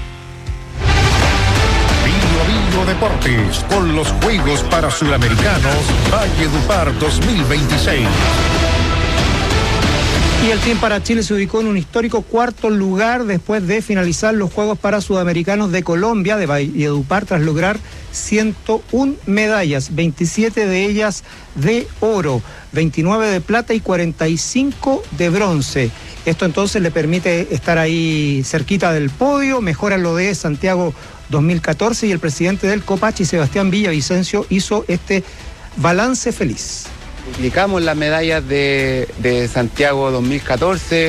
Bio Deportes, con los Juegos para Suramericanos Valledupar 2026. Y el Team para Chile se ubicó en un histórico 4º lugar después de finalizar los Juegos para Sudamericanos de Colombia, de Valledupar, tras lograr 101 medallas, 27 de ellas de oro, 29 de plata y 45 de bronce. Esto entonces le permite estar ahí cerquita del podio, mejora lo de Santiago 2014, y el presidente del Copachi, Sebastián Villavicencio, hizo este balance feliz. Duplicamos las medallas de Santiago 2014,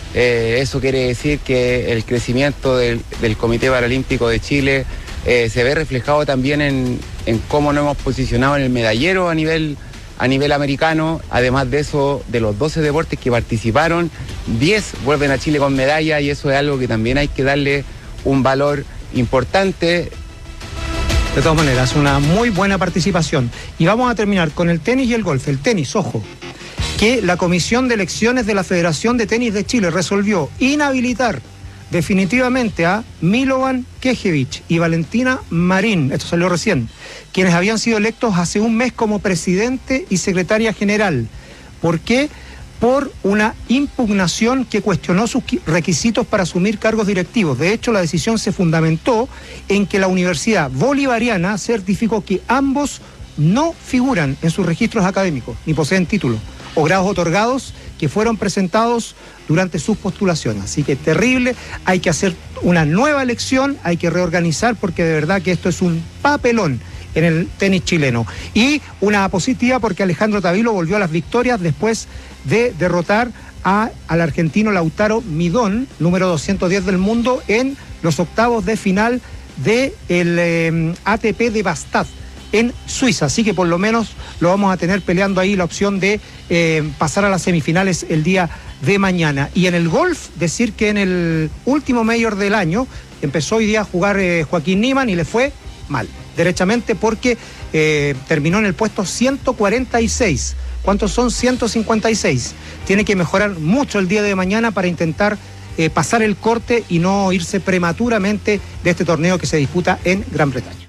Eso quiere decir que el crecimiento del Comité Paralímpico de Chile se ve reflejado también en cómo nos hemos posicionado en el medallero a nivel americano. Además de eso, de los 12 deportes que participaron, 10 vuelven a Chile con medalla, y eso es algo que también hay que darle un valor importante. De todas maneras, una muy buena participación. Y vamos a terminar con el tenis y el golf. El tenis, ojo, que la Comisión de Elecciones de la Federación de Tenis de Chile resolvió inhabilitar definitivamente a Milovan Knežević y Valentina Marín, esto salió recién, quienes habían sido electos hace un mes como presidente y secretaria general. ¿Por qué? Por una impugnación que cuestionó sus requisitos para asumir cargos directivos. De hecho, la decisión se fundamentó en que la Universidad Bolivariana certificó que ambos no figuran en sus registros académicos, ni poseen título o grados otorgados que fueron presentados durante sus postulaciones. Así que terrible, hay que hacer una nueva elección, hay que reorganizar, porque de verdad que esto es un papelón en el tenis chileno. Y una positiva porque Alejandro Tavilo volvió a las victorias después de derrotar al argentino Lautaro Midón, número 210 del mundo, en los octavos de final del ATP de Bastad en Suiza. Así que por lo menos lo vamos a tener peleando ahí la opción de pasar a las semifinales el día de mañana. Y en el golf, decir que en el último Major del año empezó hoy día a jugar Joaquín Niemann y le fue mal, derechamente, porque terminó en el puesto 146. ¿Cuántos son? 156. Tiene que mejorar mucho el día de mañana para intentar pasar el corte y no irse prematuramente de este torneo que se disputa en Gran Bretaña.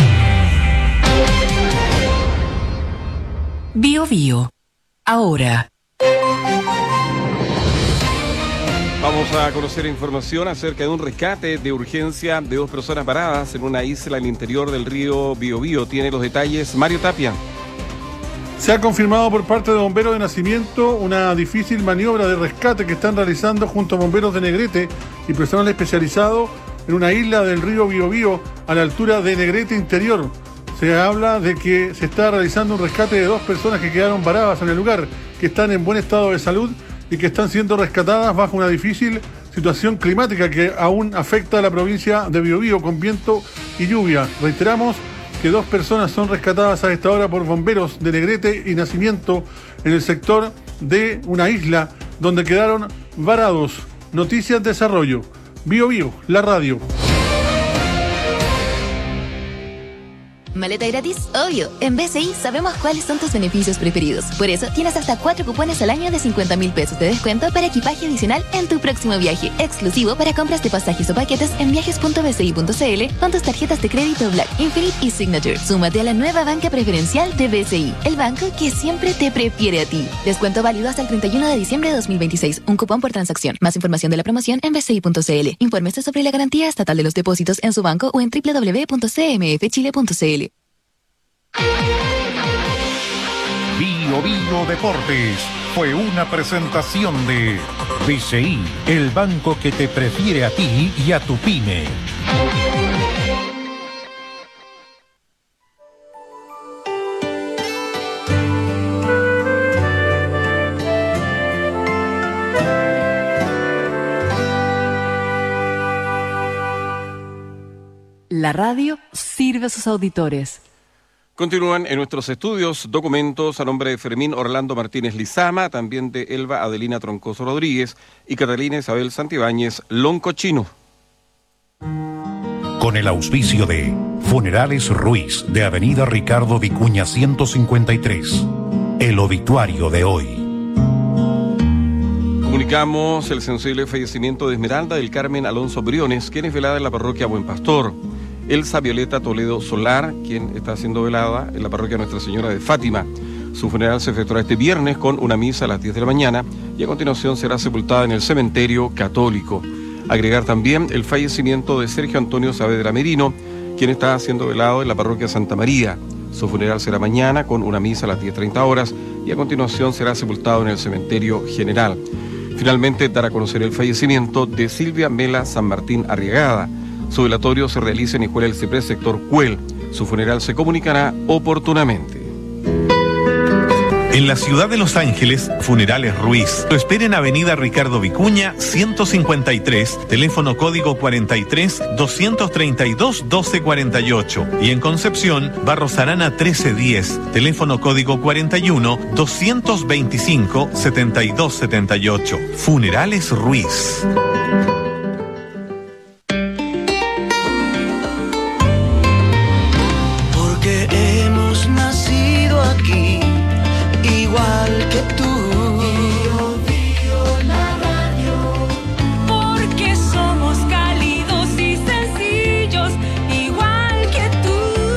Bio Bio. Ahora. Vamos a conocer información acerca de un rescate de urgencia de 2 personas varadas en una isla al interior del río Biobío. Tiene los detalles Mario Tapia. Se ha confirmado por parte de bomberos de Nacimiento una difícil maniobra de rescate que están realizando junto a bomberos de Negrete y personal especializado en una isla del río Biobío a la altura de Negrete Interior. Se habla de que se está realizando un rescate de 2 personas que quedaron varadas en el lugar, que están en buen estado de salud y que están siendo rescatadas bajo una difícil situación climática que aún afecta a la provincia de Biobío con viento y lluvia. Reiteramos que 2 personas son rescatadas a esta hora por bomberos de Negrete y Nacimiento en el sector de una isla donde quedaron varados. Noticias Desarrollo. Biobío, la radio. ¿Maleta gratis? Obvio. En BCI sabemos cuáles son tus beneficios preferidos. Por eso tienes hasta 4 cupones al año de 50.000 pesos de descuento para equipaje adicional en tu próximo viaje. Exclusivo para compras de pasajes o paquetes en viajes.bci.cl con tus tarjetas de crédito Black, Infinite y Signature. Súmate a la nueva banca preferencial de BCI, el banco que siempre te prefiere a ti. Descuento válido hasta el 31 de diciembre de 2026. Un cupón por transacción. Más información de la promoción en bci.cl. Infórmese sobre la garantía estatal de los depósitos en su banco o en www.cmfchile.cl. Bio Bio Deportes fue una presentación de BCI, el banco que te prefiere a ti y a tu pyme. La radio sirve a sus auditores. Continúan en nuestros estudios documentos a nombre de Fermín Orlando Martínez Lizama, también de Elba Adelina Troncoso Rodríguez y Catalina Isabel Santibáñez Loncochino. Con el auspicio de Funerales Ruiz, de Avenida Ricardo Vicuña 153. El obituario de hoy. Comunicamos el sensible fallecimiento de Esmeralda del Carmen Alonso Briones, quien es velada en la parroquia Buen Pastor. Elsa Violeta Toledo Solar, quien está siendo velada en la parroquia Nuestra Señora de Fátima. Su funeral se efectuará este viernes con una misa a las 10 de la mañana y a continuación será sepultada en el cementerio católico. Agregar también el fallecimiento de Sergio Antonio Saavedra Merino, quien está siendo velado en la parroquia Santa María. Su funeral será mañana con una misa a las 10:30 horas y a continuación será sepultado en el cementerio general. Finalmente, dar a conocer el fallecimiento de Silvia Mela San Martín Arriagada. Su velatorio se realiza en Escuela del Ciprés, sector Cuel. Su funeral se comunicará oportunamente. En la ciudad de Los Ángeles, Funerales Ruiz. Lo espera en Avenida Ricardo Vicuña, 153, teléfono código 43-232-1248. Y en Concepción, Barros Arana 1310, teléfono código 41-225-7278. Funerales Ruiz. Porque hemos nacido aquí, igual que tú. La radio. Porque somos cálidos y sencillos, igual que tú.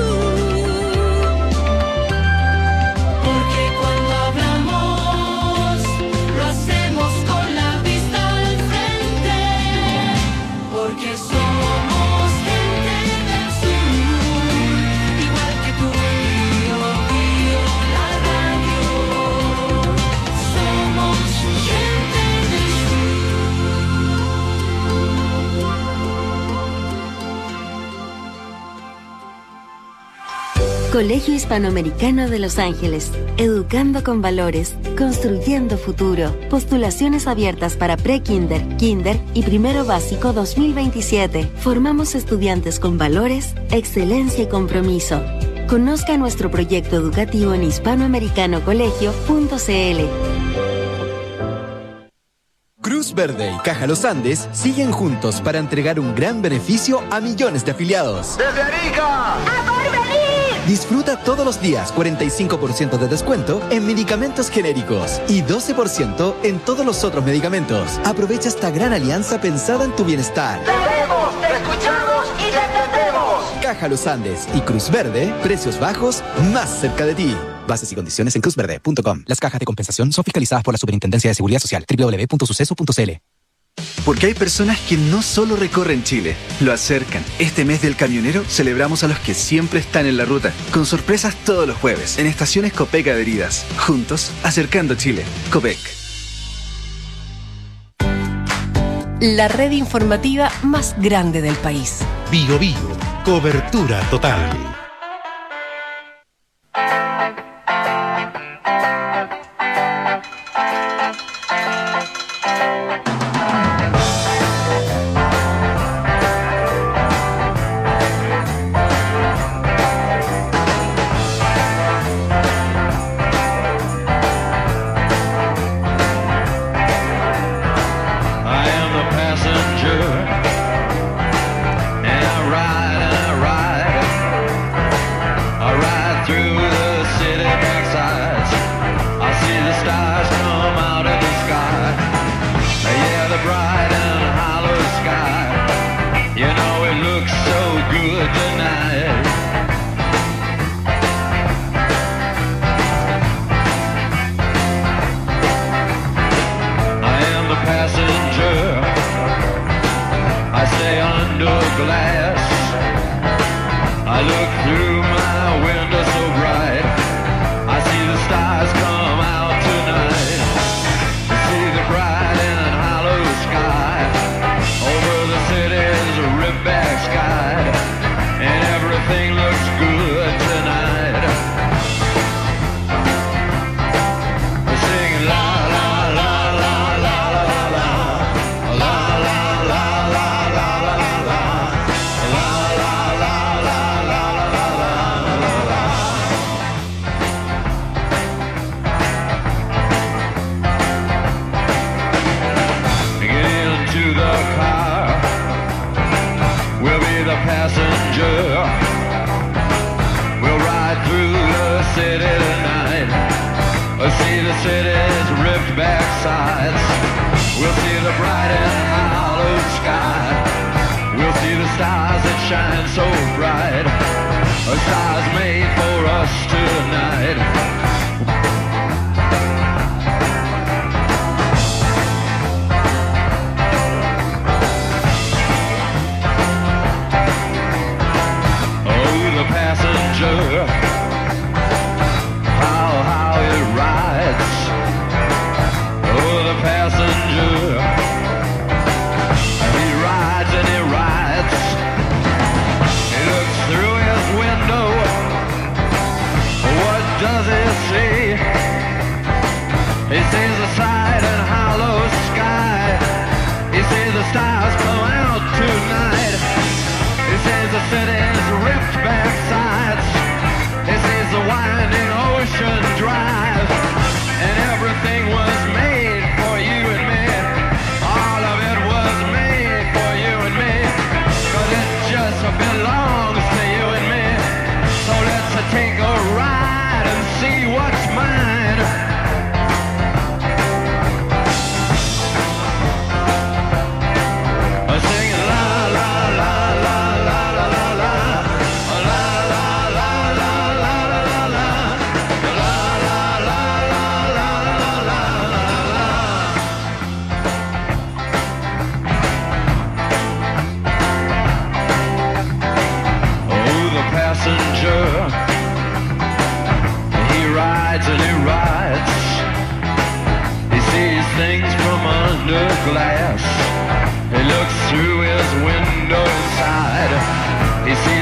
Porque cuando hablamos, lo hacemos con la vista al frente. Porque somos gente del sur, igual que tú. La radio. Somos gente del Colegio Hispanoamericano de Los Ángeles. Educando con valores, construyendo futuro. Postulaciones abiertas para pre-kinder, kinder y primero básico 2027. Formamos estudiantes con valores, excelencia y compromiso. Conozca nuestro proyecto educativo en hispanoamericanocolegio.cl. Cruz Verde y Caja Los Andes siguen juntos para entregar un gran beneficio a millones de afiliados. ¡Desde Arica! ¡A Porvenir! Disfruta todos los días 45% de descuento en medicamentos genéricos y 12% en todos los otros medicamentos. Aprovecha esta gran alianza pensada en tu bienestar. ¡Te vemos, te escuchamos y te entendemos! Caja Los Andes y Cruz Verde, precios bajos más cerca de ti. Bases y condiciones en cruzverde.com. Las cajas de compensación son fiscalizadas por la Superintendencia de Seguridad Social. www.suceso.cl. Porque hay personas que no solo recorren Chile, lo acercan. Este mes del camionero celebramos a los que siempre están en la ruta, con sorpresas todos los jueves, en estaciones Copec adheridas. Juntos, acercando Chile. Copec. La red informativa más grande del país. Bio Bio, cobertura total. sees the side and hollow sky. He sees the stars come out tonight. He sees the city's ripped back sides. He sees the winding ocean drive. And everything was made for you and me. All of it was made for you and me. 'Cause it just belongs to you and me. So let's take a ride and see what's mine. Singing la la la la la la la la la la la la la la la passenger. He rides and he rides. He sees things from under glass. He looks through his window.